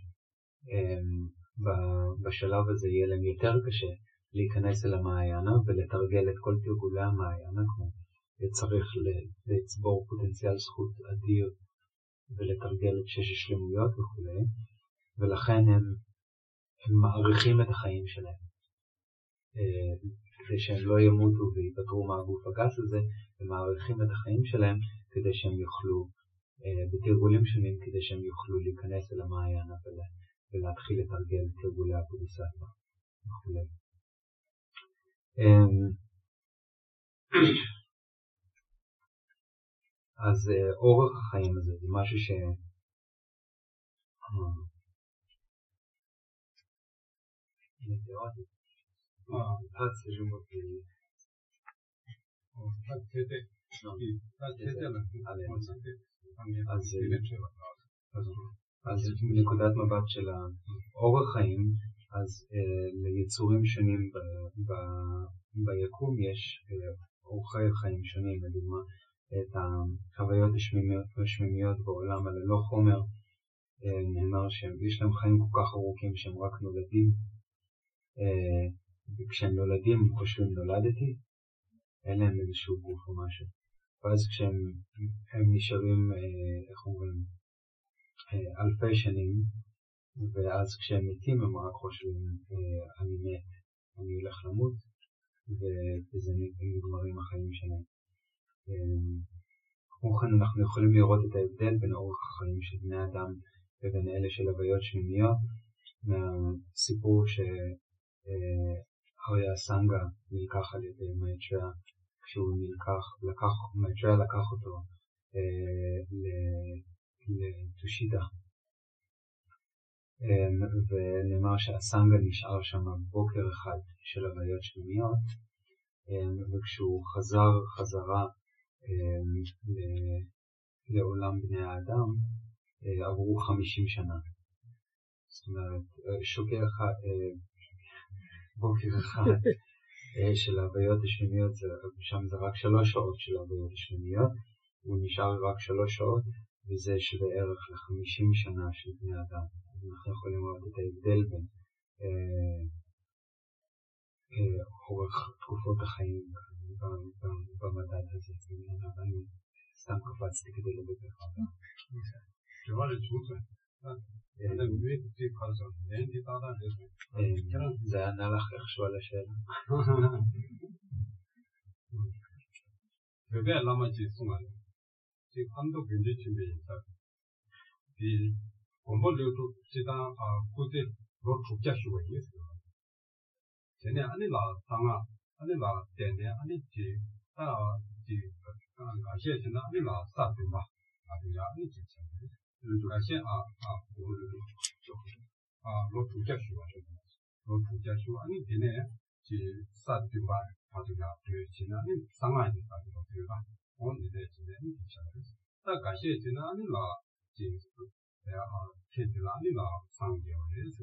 בשלב הזה יהיה להם יותר קשה להיכנס אל המעיינה ולתרגל את כל תרגולי המעיינה, כמו צריך לצבור פוטנציאל זכות אדיר ולתרגל את שש השלמויות וכו'. ולכן הם, הם מעריכים את החיים שלהם. כדי שהם לא ימותו ויפטרו מהגוף הגס הזה, הם מעריכים את החיים שלהם כדי שהם יוכלו בתרגולים שונים, כדי שהם יוכלו להיכנס אל המעיינה ולהתחיל לתרגל תרגולי הבודהיסטווה וכו'. אז אורך החיים הזה זה משהו ש... אז מנקודת מבט של האורח חיים, אז ליצורים שונים ביקום יש אורחי חיים שונים, לדוגמה את החוויות השמימיות בעולם הללא חומר, נאמר שיש להם חיים כל כך ארוכים שהם רק נולדים, וכשהם נולדים הם חושבים נולדתי, אין להם איזשהו גוף או משהו, ואז כשהם נשארים, איך אומרים, אלפי שנים, ואז כשהם מתים הם רק חושבים אני מת, אני הולך למות, וזה נגמרים החיים שלהם. כמו כן אנחנו יכולים לראות את ההבדל בין אורח החיים של בני אדם ובין אלה של הוויות שמיניות, מהסיפור שאריה סנגה נלקח על ידי מייטריה, כשהוא נלקח, לקח, מייטריה לקח אותו לטושידה, ונאמר שהסנגה נשאר שם בוקר אחד של הוויות שמיניות, וכשהוא חזר חזרה לעולם בני האדם עברו חמישים שנה. זאת אומרת, שוקר אחד, בוקר אחד של ההוויות השמיניות, שם זה רק שלוש שעות של ההוויות השמיניות, הוא נשאר רק שלוש שעות, וזה שווה ערך ל-חמישים שנה של בני אדם. אז אנחנו יכולים לראות את ההבדל בין אורך תקופות החיים במדד הזה. אני סתם קפצתי כדי לדבר. זה ענה לך איכשהו על השאלה. אתה יודע למה ג'יסון עליו? 지금 한도 경제 침해에 있다. 이 공부료도 지다 아 그때 로 축자시고 있어요. 전에 아니라 상아 아니라 때네 아니지 아지 가시에나 아니라 사든가 아니라 아니지 가시 아아 그거를 아로 축자시고 로 축자시고 아니 되네 지 사든가 아니라 되지나 아니 상아지 사든가 되가 언제 되지네 다 가시에나 아니라 지 내가 제대로 아니라 상계원에서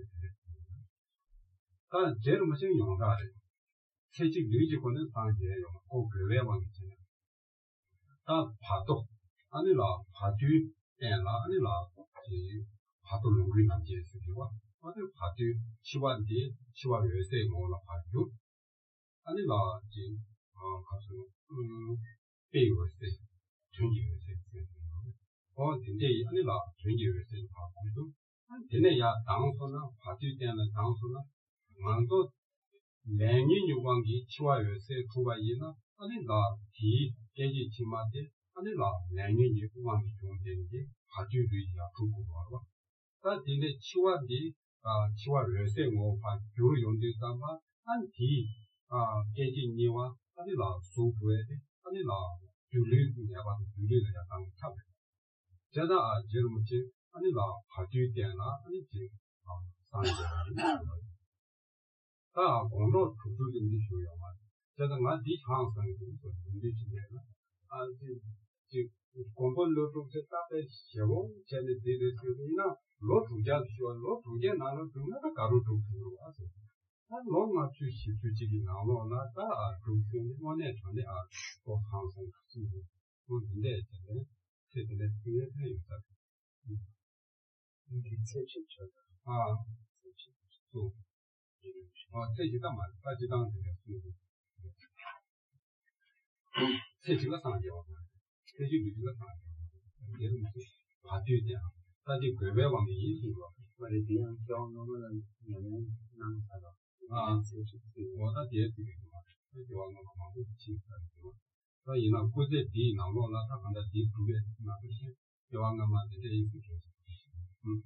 다 제일 무슨 용가래 채직 유지권은 상계예요. 꼭 그래야만 있잖아요. 다 파도 아니라 파주 때나 아니라 이 파도 농리 남지에서 비와 어디 파주 치완디 치와 요새 뭐라 파주 아니라 지어 가서 음 배우세 전기 요새 어 근데 아니라 전기 요새 파도 되네야 당소나 파주 때는 당소나 만도 내년 요관기 치와 요새 두바이나 아니라 디 계지 치마데 아니라 내년 요관기 중대인지 파주류야 두고 와봐 다 근데 치와디 아 치와 요새 뭐 파주 용대 삼바 안디 아 계지 니와 아니라 소부에 아니라 줄이 내가 줄이 약간 탑 제가 아 제일 먼저 아니라 파주 때나 아니지 아 상대 다 공로 투투들이 쉬어야만 제가 나디 항상 이거 문제 중에는 아지 지 공부를 좀 했다에 쉬고 전에 되는이나 로투자 쉬어 로투게 나는 좀나가 가로 좀 들어와서 난 너무 주시 주직이 나오나 다 좀생이 원에 전에 아또 항상 쓰고 근데 제가 제가 그게 있다 이게 세치죠 아 세치죠 어, 세지가 말, 빠지당 되겠습니다. 세지가 상하죠. 세지 유지가 상하죠. 예를 들어서, 바뀌어야 다시 괴배왕이 인식으로. 말이야, 경험은 연예인 남사가. 아, 세지. 뭐다 뒤에 되겠구만. 세지왕은 아마도 지금까지지만. 그러나, 그때 뒤 나오나, 다 간다 뒤 두 개, 나듯이, 여왕가만 이제 인식해서. 음.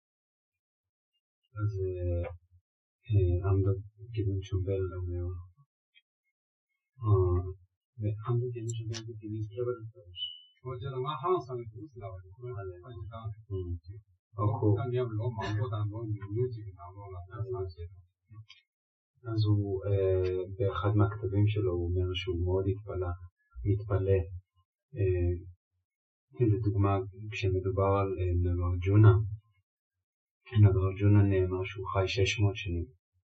그래서, 아무도 기분 좀 별로네요. 어, 네, 아무도 기분 좀 별로 기분이 들어버렸어요. 어제는 항상 무슨 나와요. 그러니까, 음, 어, 그냥 너무 많보다 너무 유지가 나오나 사실. אז הוא, באחד מהכתבים שלו, הוא אומר שהוא מאוד התפלא, מתפלא. לדוגמה, כשמדובר על נגרג'ונה, נגרג'ונה נאמר שהוא חי שש מאות שנים.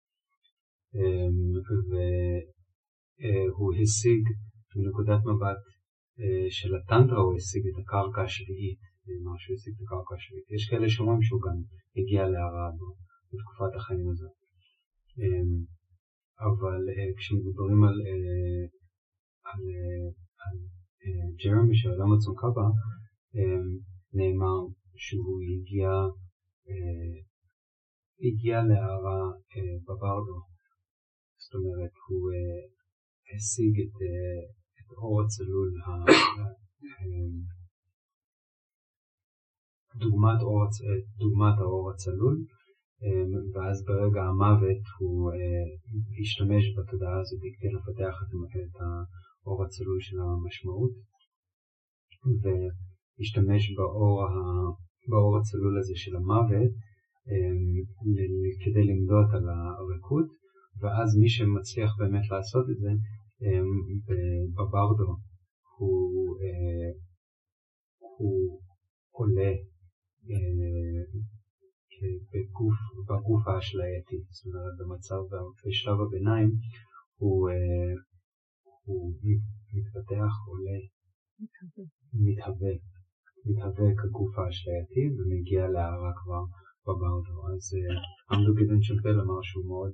והוא השיג מנקודת מבט של הטנטרה, הוא השיג את הקרקע השביעית, נאמר שהוא השיג את הקרקע השביעית. יש כאלה שאומרים שהוא גם הגיע להרעה בתקופת החיים הזאת. אבל כשמדברים על, על, על ג'רמי של עולם הצונקבה, נאמר שהוא הגיע, הגיע להרעה בברדו. זאת אומרת, הוא השיג את, את אור הצלול, דוגמת, אור, דוגמת האור הצלול, ואז ברגע המוות הוא השתמש בתודעה הזאת כדי לפתח את האור הצלול של המשמעות, והשתמש באור, באור הצלול הזה של המוות כדי למדוד על הריקות, ואז מי שמצליח באמת לעשות את זה בברדו הוא, הוא עולה בגוף, בגוף האשלייתי, זאת אומרת במצב, בשלב הביניים הוא, הוא מתפתח, עולה, מתהווה, מתהווה כגוף האשלייתי ומגיע להערה כבר בברדו. אז עמדו גדעון שמפל אמר שהוא מאוד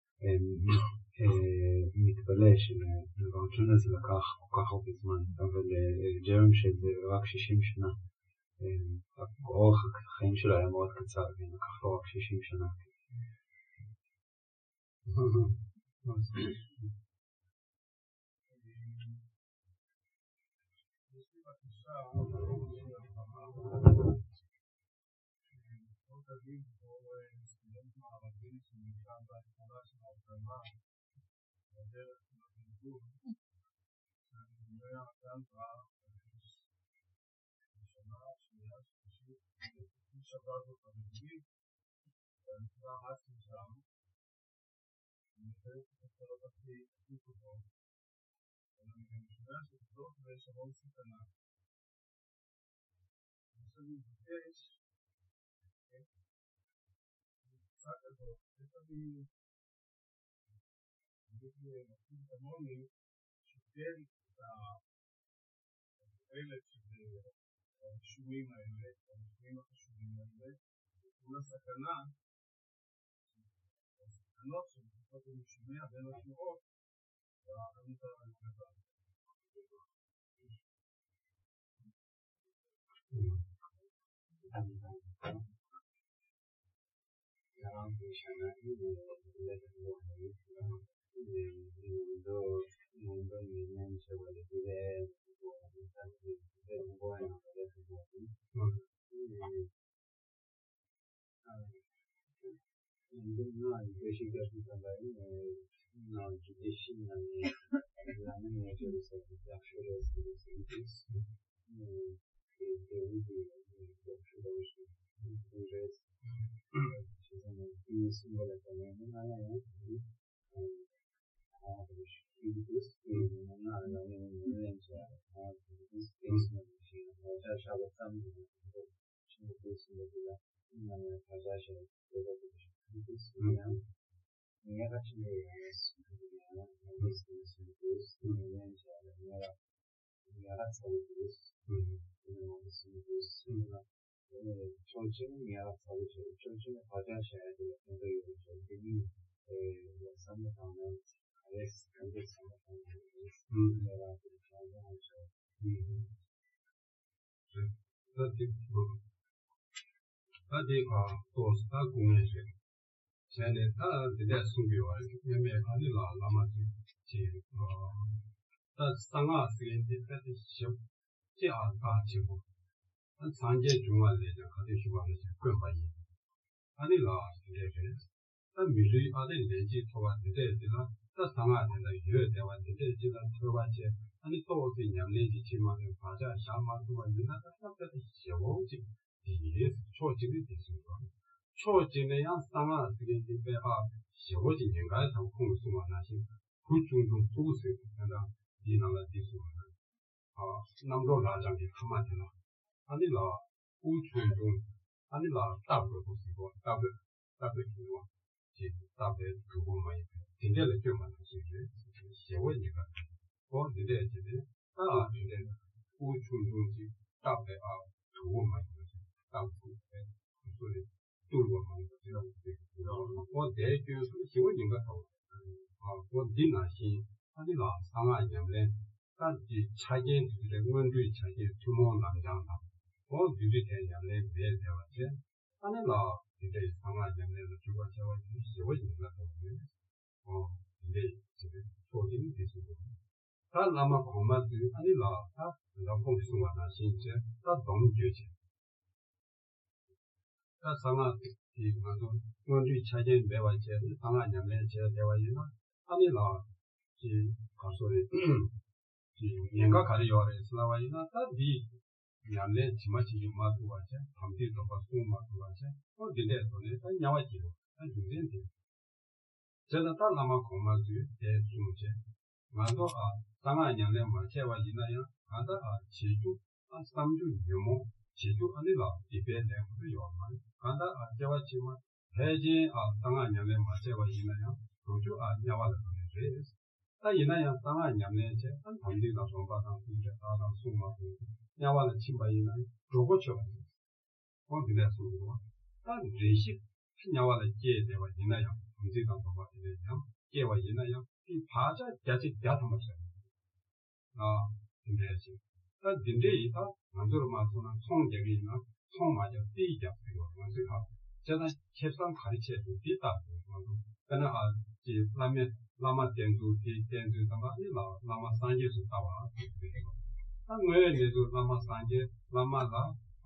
מתפלא שלנגרג'ונה זה לקח כל כך הרבה זמן, אבל ג'רם שזה רק שישים שנה. אורך החיים שלו היה מאוד קצר, לקח לו רק שישים שנה.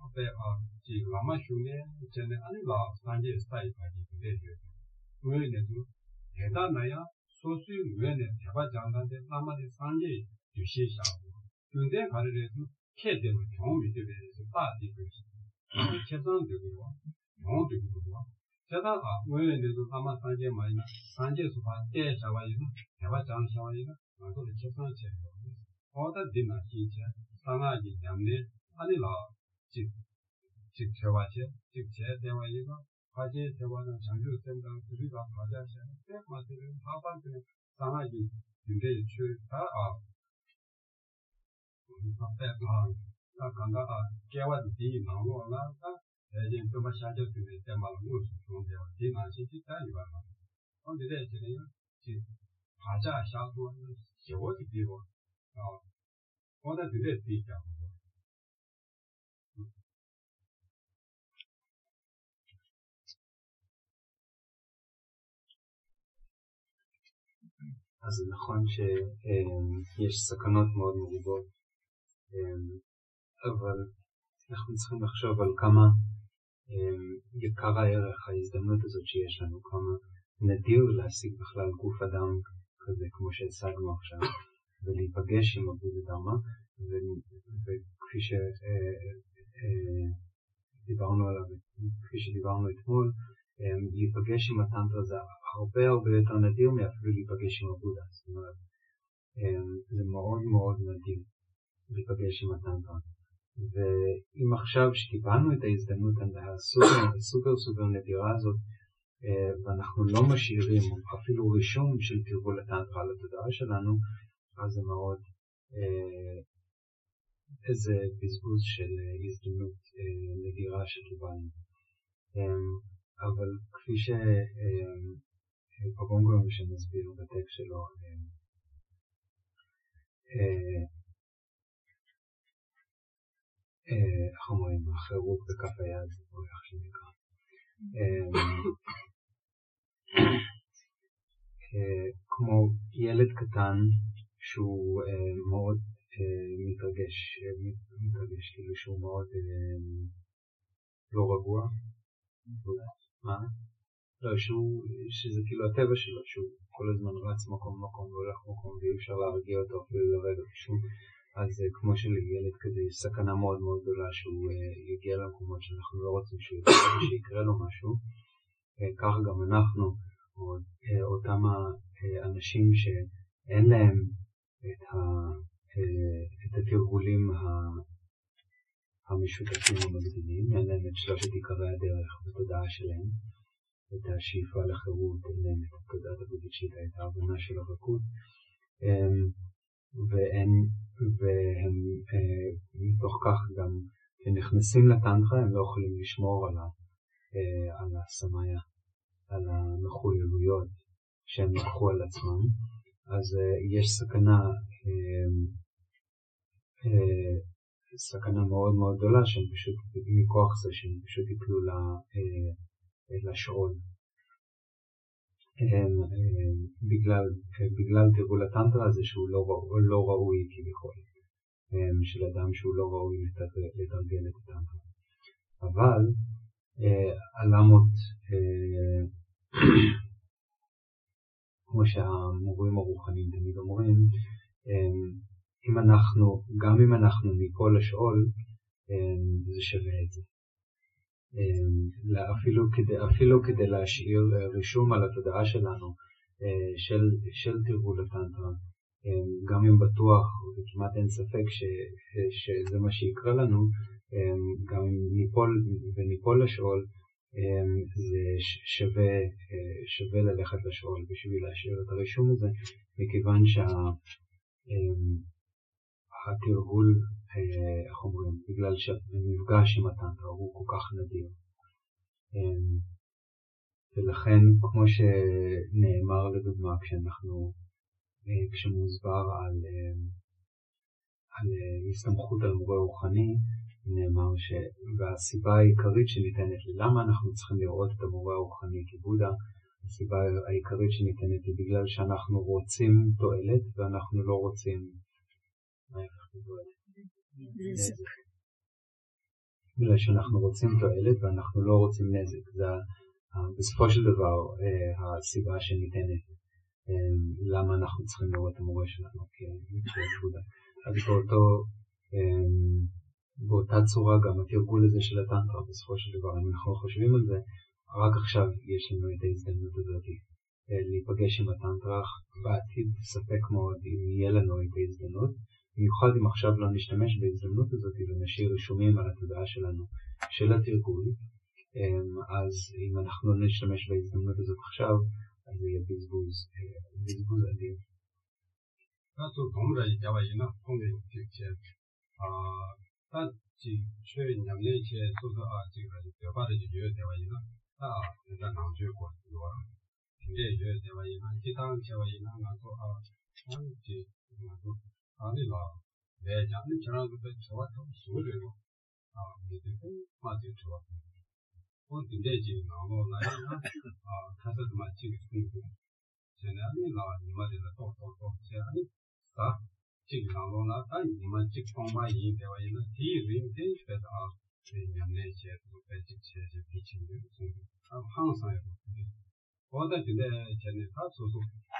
앞에 아, 지 라마 슈네 전에 아니라 산제 스타일 가지 그대죠. 왜냐면 대단나야 소수 외에 대바 장단데 라마의 산제 주시샤고. 근데 가르래서 캐되는 경험이 되면서 빠지 그렇지. 최선 되고 경험 되고 제가 아 왜냐면 라마 산제 많이 산제 수파 때 잡아이는 대바 장 샤와이는 아도 최선 제거. 어다 디나 진짜 상하지 냠네 아니라 즉 즉 저와제 즉 제대와이가 과제 대화는 장주 쌤당 우리가 과제하시는 때 맞는 하반기에 상하지 굉장히 출다 아 앞에 아 간다 아 개와 디 나오나 대진 좀 샤져 되는 때 말로 좀 되어 디나 시기다 이거야. 근데 이제는 즉 과자 샤도는 저어지 비고 어 어다 되게 비자 אז נכון שיש סכנות מאוד מרובות, אבל אנחנו צריכים לחשוב על כמה יקר הערך ההזדמנות הזאת שיש לנו, כמה נדיר להשיג בכלל גוף אדם כזה כמו שהשגנו עכשיו, ולהיפגש עם הבודה דרמה, וכפי שדיברנו עליו, כפי שדיברנו אתמול, להיפגש עם הטנטרה זה הרבה הרבה יותר נדיר מאפילו להיפגש עם הבודה. זאת אומרת, זה מאוד מאוד נדיר להיפגש עם הטנטרה. ואם עכשיו שקיבלנו את ההזדמנות הסופר סופר נדירה הזאת, ואנחנו לא משאירים אפילו רישום של תרגול הטנטרה על התודעה שלנו, אז זה מאוד איזה בזבוז של הזדמנות נדירה שקיבלנו. אבל כפי שפגונגו שמסביר בטקסט שלו, איך אומרים, החירות בכף היד, או איך שנקרא. כמו ילד קטן שהוא מאוד מתרגש, מתרגש, כאילו שהוא מאוד לא רגוע. מה? לא, שזה כאילו הטבע שלו, שהוא כל הזמן רץ מקום מקום והולך מקום ואי אפשר להרגיע אותו אפילו לרגע פשוט. אז כמו שלילד כזה יש סכנה מאוד מאוד גדולה שהוא יגיע למקומות שאנחנו לא רוצים שהוא יקרה ושיקרה לו משהו. כך גם אנחנו, או אותם האנשים שאין להם את, ה, את התרגולים המשותפים המקדימים, אין להם את שלושת עיקרי הדרך בתודעה שלהם, את השאיפה לחירות, אין להם את התודעת הבודהיסטית, את ההבנה של הרכות, ואין, והם מתוך כך גם כשנכנסים לטנטרה הם לא יכולים לשמור על, ה, על הסמיה, על המחויבויות שהם לקחו על עצמם. אז יש סכנה סכנה מאוד מאוד גדולה שהם פשוט מכוח זה שהם פשוט ייפלו לשאול בגלל, בגלל תרגול הטנטרה הזה שהוא לא, לא ראוי כביכול, של אדם שהוא לא ראוי לתרגל את הטנטרה. אבל הלמות כמו שהמורים הרוחניים תמיד אומרים, אם אנחנו, גם אם אנחנו ניפול לשאול, זה שווה את זה. אפילו כדי, אפילו כדי להשאיר רישום על התודעה שלנו של, של תרגול הטנטרה, גם אם בטוח וכמעט אין ספק ש, שזה מה שיקרה לנו, גם אם ניפול וניפול לשאול, זה שווה, שווה ללכת לשאול בשביל להשאיר את הרישום הזה, מכיוון שהתרגול, איך אומרים, בגלל שהמפגש עם הטנטרה הוא כל כך נדיר. ולכן, כמו שנאמר לדוגמה, כשאנחנו, כשמוסבר על, על הסתמכות על מורה רוחני, נאמר ש... והסיבה העיקרית שניתנת לי, למה אנחנו צריכים לראות את המורה הרוחני כבודה? הסיבה העיקרית שניתנת לי בגלל שאנחנו רוצים תועלת ואנחנו לא רוצים מה יפך לתועלת? נזק. בגלל שאנחנו רוצים תועלת ואנחנו לא רוצים נזק. זה בסופו של דבר הסיבה שניתנת למה אנחנו צריכים לראות את המורה שלנו כעבודה. אז באותו, באותה צורה גם התרגול הזה של הטנטרה, בסופו של דבר, אם אנחנו חושבים על זה, רק עכשיו יש לנו את ההזדמנות הזאת להיפגש עם הטנטרה, בעתיד ספק מאוד אם יהיה לנו את ההזדמנות, במיוחד אם עכשיו לא נשתמש בהזדמנות הזאת ונשאיר רישומים על התודעה שלנו של התרגול, אז אם אנחנו לא נשתמש בהזדמנות הזאת עכשיו, אז זה יהיה בזבוז, בזבוז אדיר. 那做同的一家外人呢，同的这些啊，但这去年那些说是啊，这个表达的就有台湾人呢，啊，人家南水过有啊，平时有台湾人呢，其他台湾人呢，那说啊，那这那说啊，你老来讲，你平常都在吃饭都熟着了，啊，你这个嘛就吃饭，我顶这几然后来呢，啊，开始什么这个工作，现在你老你们这个多多多，现在你。 아, 지금 나오나 단 이만 직통만 이 대화에는 뒤를 대해서 아, 냠내 제도 배치 제도 비치는 아, 항상 어디 근데 전에 다 소소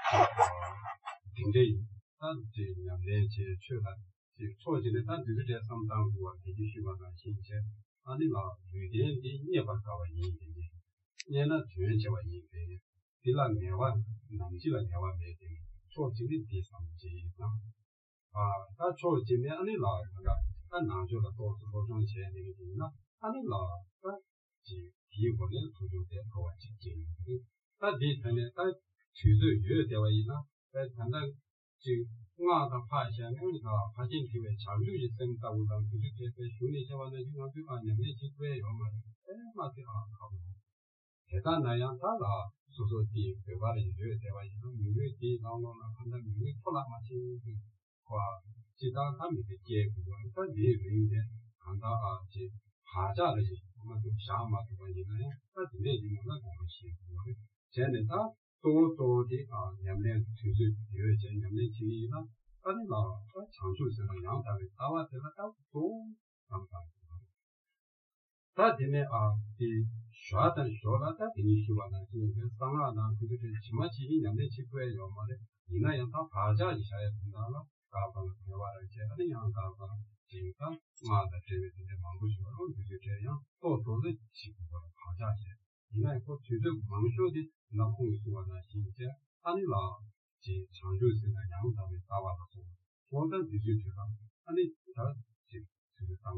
굉장히 단지 냠내 제 최가 지 초진의 단 뒤에 상당과 비디시와가 신체 아니라 위대한 예발가와 이인데 얘는 주연제와 이인데 빌라 내와 남지와 내와 매대 做这个地方这一张，啊，他做这边安尼老那个，他拿着了多少多少钱那个地方，安尼老他几几个人出去在搞这这个，他地方呢，他去的越地方一呢，在谈到就我他发现那个发现地位长久的生大务上，就是这个兄弟些话呢，就讲对吧？你们去对要嘛，哎嘛对啊，好。 대단 나양 달라 소소디 배바리 유에 대화에서 유에디 나오는 한다 유에 토나 마치 과 지다 담이 되게 그거 일단 네 유에 간다 아지 하자를 뭐좀 샤마도 가지네 딱 내지는 나 공시 그거 쟤네 다 또또디 아 냠내 주주 유에 쟤 냠내 지위나 아니 나 장수에서는 양다를 나와 제가 딱또 감사 다 되네 아이 샤단 쇼라다 되니시와나 지금 상하나 그게 지마치 냠내 치고에 요마래 이나야 다 바자지 샤야 된다나 가방 대화를 제 하는 양 가방 지가 마다 제외되는 망고시로 그게 제야 또 또는 치고 바자지 이나야 또 주저 망쇼디 나 공수와나 신체 아니라 지 장주스나 양다에 따와서 원단 디지털가 아니 다 지금 지금 당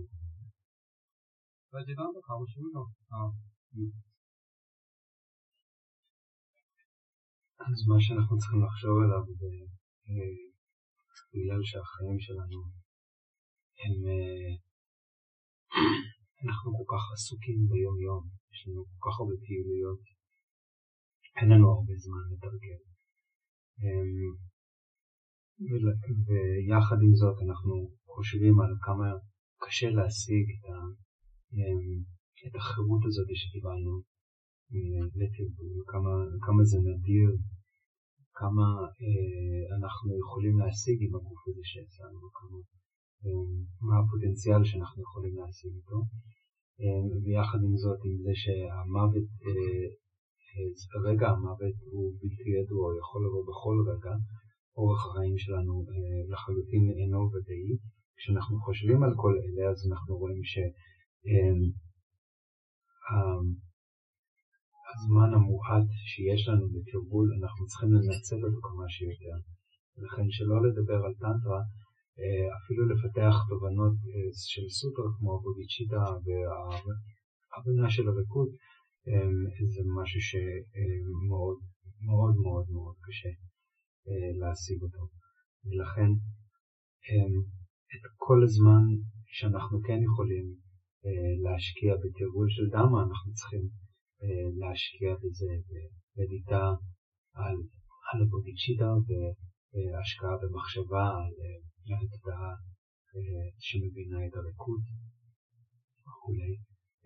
지난도 가고 싶어요. 아, אז מה שאנחנו צריכים לחשוב עליו זה בגלל שהחיים שלנו הם אנחנו כל כך עסוקים ביום יום, יש לנו כל כך הרבה פעילויות, אין לנו הרבה זמן לתרגל. ויחד עם זאת אנחנו חושבים על כמה קשה להשיג את ה את החירות הזאת שקיבלנו לתרגול, כמה, כמה זה נדיר, כמה אה, אנחנו יכולים להשיג עם הגוף הזה שיצאנו, כמה, אה, מה הפוטנציאל שאנחנו יכולים להשיג איתו, אה, ויחד עם זאת, עם זה שהמוות, אה, אה, רגע המוות הוא בלתי ידוע, הוא יכול לבוא בכל רגע, אורח החיים שלנו אה, לחלוטין אינו ודאי, כשאנחנו חושבים על כל אלה, אז אנחנו רואים ש הזמן המועט שיש לנו בתרגול, אנחנו צריכים לנצל אותו כמה שיותר. לכן שלא לדבר על טנטרה, אפילו לפתח תובנות של סוטרה כמו הבודיצ'יטה וההבנה של הריקוד, זה משהו שמאוד מאוד מאוד מאוד קשה להשיג אותו. ולכן את כל הזמן שאנחנו כן יכולים להשקיע בתרגול של דמה, אנחנו צריכים להשקיע בזה במדיטה על, על הבודיצ'יטה והשקעה במחשבה על התודעה שמבינה את הריקוד וכולי.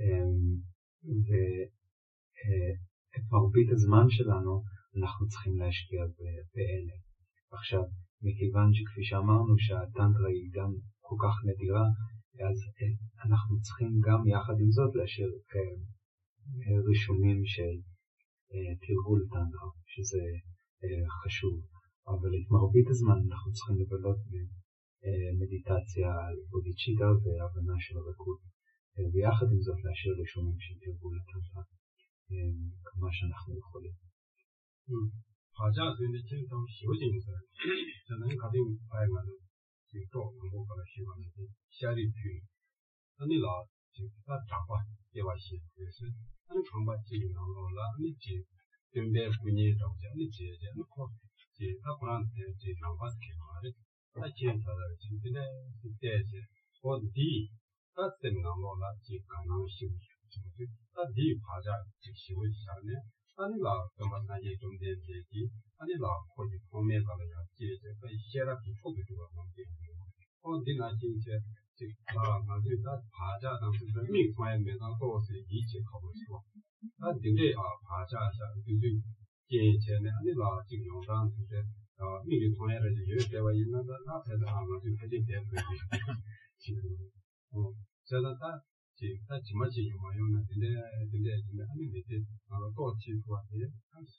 ואת מרבית הזמן שלנו אנחנו צריכים להשקיע באלה. עכשיו, מכיוון שכפי שאמרנו שהטנטרה היא גם כל כך נדירה, אז אנחנו צריכים גם יחד עם זאת להשאיר רישומים של תרגול טנטרה, שזה חשוב, אבל את מרבית הזמן אנחנו צריכים לבלות במדיטציה על בודיצ'יטה והבנה של הריקוד, ויחד עם זאת להשאיר רישומים של תרגול טנטרה כמה שאנחנו יכולים. 好像是你经常修行的时候，只能肯定爱我的就做能够把它喜欢的下里去，那你老就他长吧，也把些也是，那你长吧就然后了，你就跟别不你着家，你姐姐你靠姐他不让姐姐长吧是干嘛的？他检查了，就现在是这些，或者第一，他怎么然后了就可能修修的，他第一爬下就修一下呢。 아니 라 정말 나게 좀 되지 아니 라 거기 pom에 가려야 이제 그 시에라 비초도 좋아 놓게 어 디나 진짜 아 나도 다 바자 당시 미 과에 매나 또是이제 가고 싶어 아 근데 아 바자자就是节前呢아니 라 지금 영상就是어 미리 통해를 이제 대화 있는 거 앞에서 아마 좀 해지 되는 지금 어 제가 다 지, 다 지마지 요마요는 근데 근데 근데 아니 밑에 아 또 지수가 돼.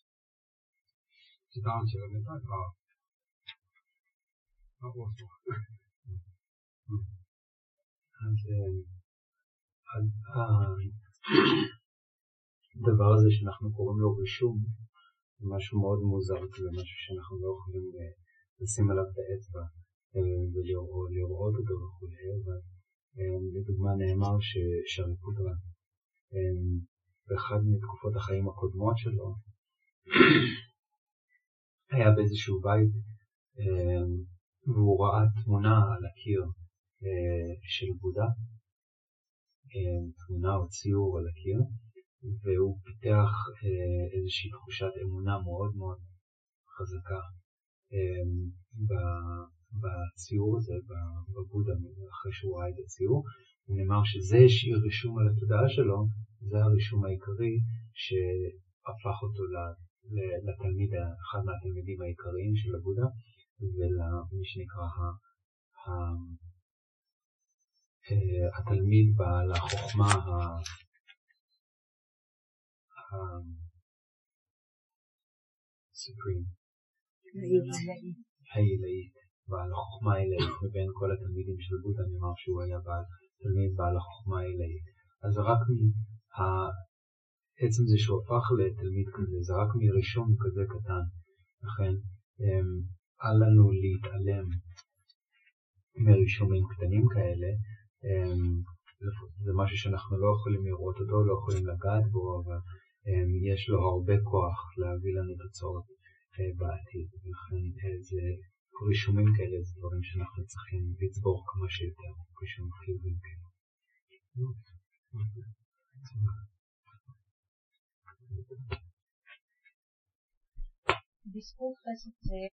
지당 제가 내가 다 하고 있어. 음. אז הדבר הזה שאנחנו קוראים לו רישום, זה משהו מאוד מוזר, זה משהו שאנחנו לא יכולים לשים עליו את האצבע ולראות אותו וכולי, אבל לדוגמה נאמר ששריפוטרה באחד מתקופות החיים הקודמות שלו היה באיזשהו בית והוא ראה תמונה על הקיר של בודה, תמונה או ציור על הקיר, והוא פיתח איזושהי תחושת אמונה מאוד מאוד חזקה בציור הזה, בבודה, אחרי שהוא ראה את הציור. הוא נאמר שזה השאיר רישום על התודעה שלו, זה הרישום העיקרי שהפך אותו לתלמיד, אחד מהתלמידים העיקריים של הבודה, ולמי שנקרא התלמיד בעל החוכמה הסופרים, העילאית, בעל החוכמה העילאית, מבין כל התלמידים של בודה נאמר שהוא היה בעל, תלמיד בעל החוכמה העילאית. אז רק מעצם זה שהוא הפך לתלמיד כזה, זה רק מרישום כזה קטן. לכן אל לנו להתעלם מרישומים קטנים כאלה, זה משהו שאנחנו לא יכולים לראות אותו, לא יכולים לגעת בו, אבל יש לו הרבה כוח להביא לנו תוצאות בעתיד. ולכן זה רישומים כאלה, זה דברים שאנחנו צריכים לצבור כמה שיותר, רישומים חיובים כאלה. בזכות חסד זה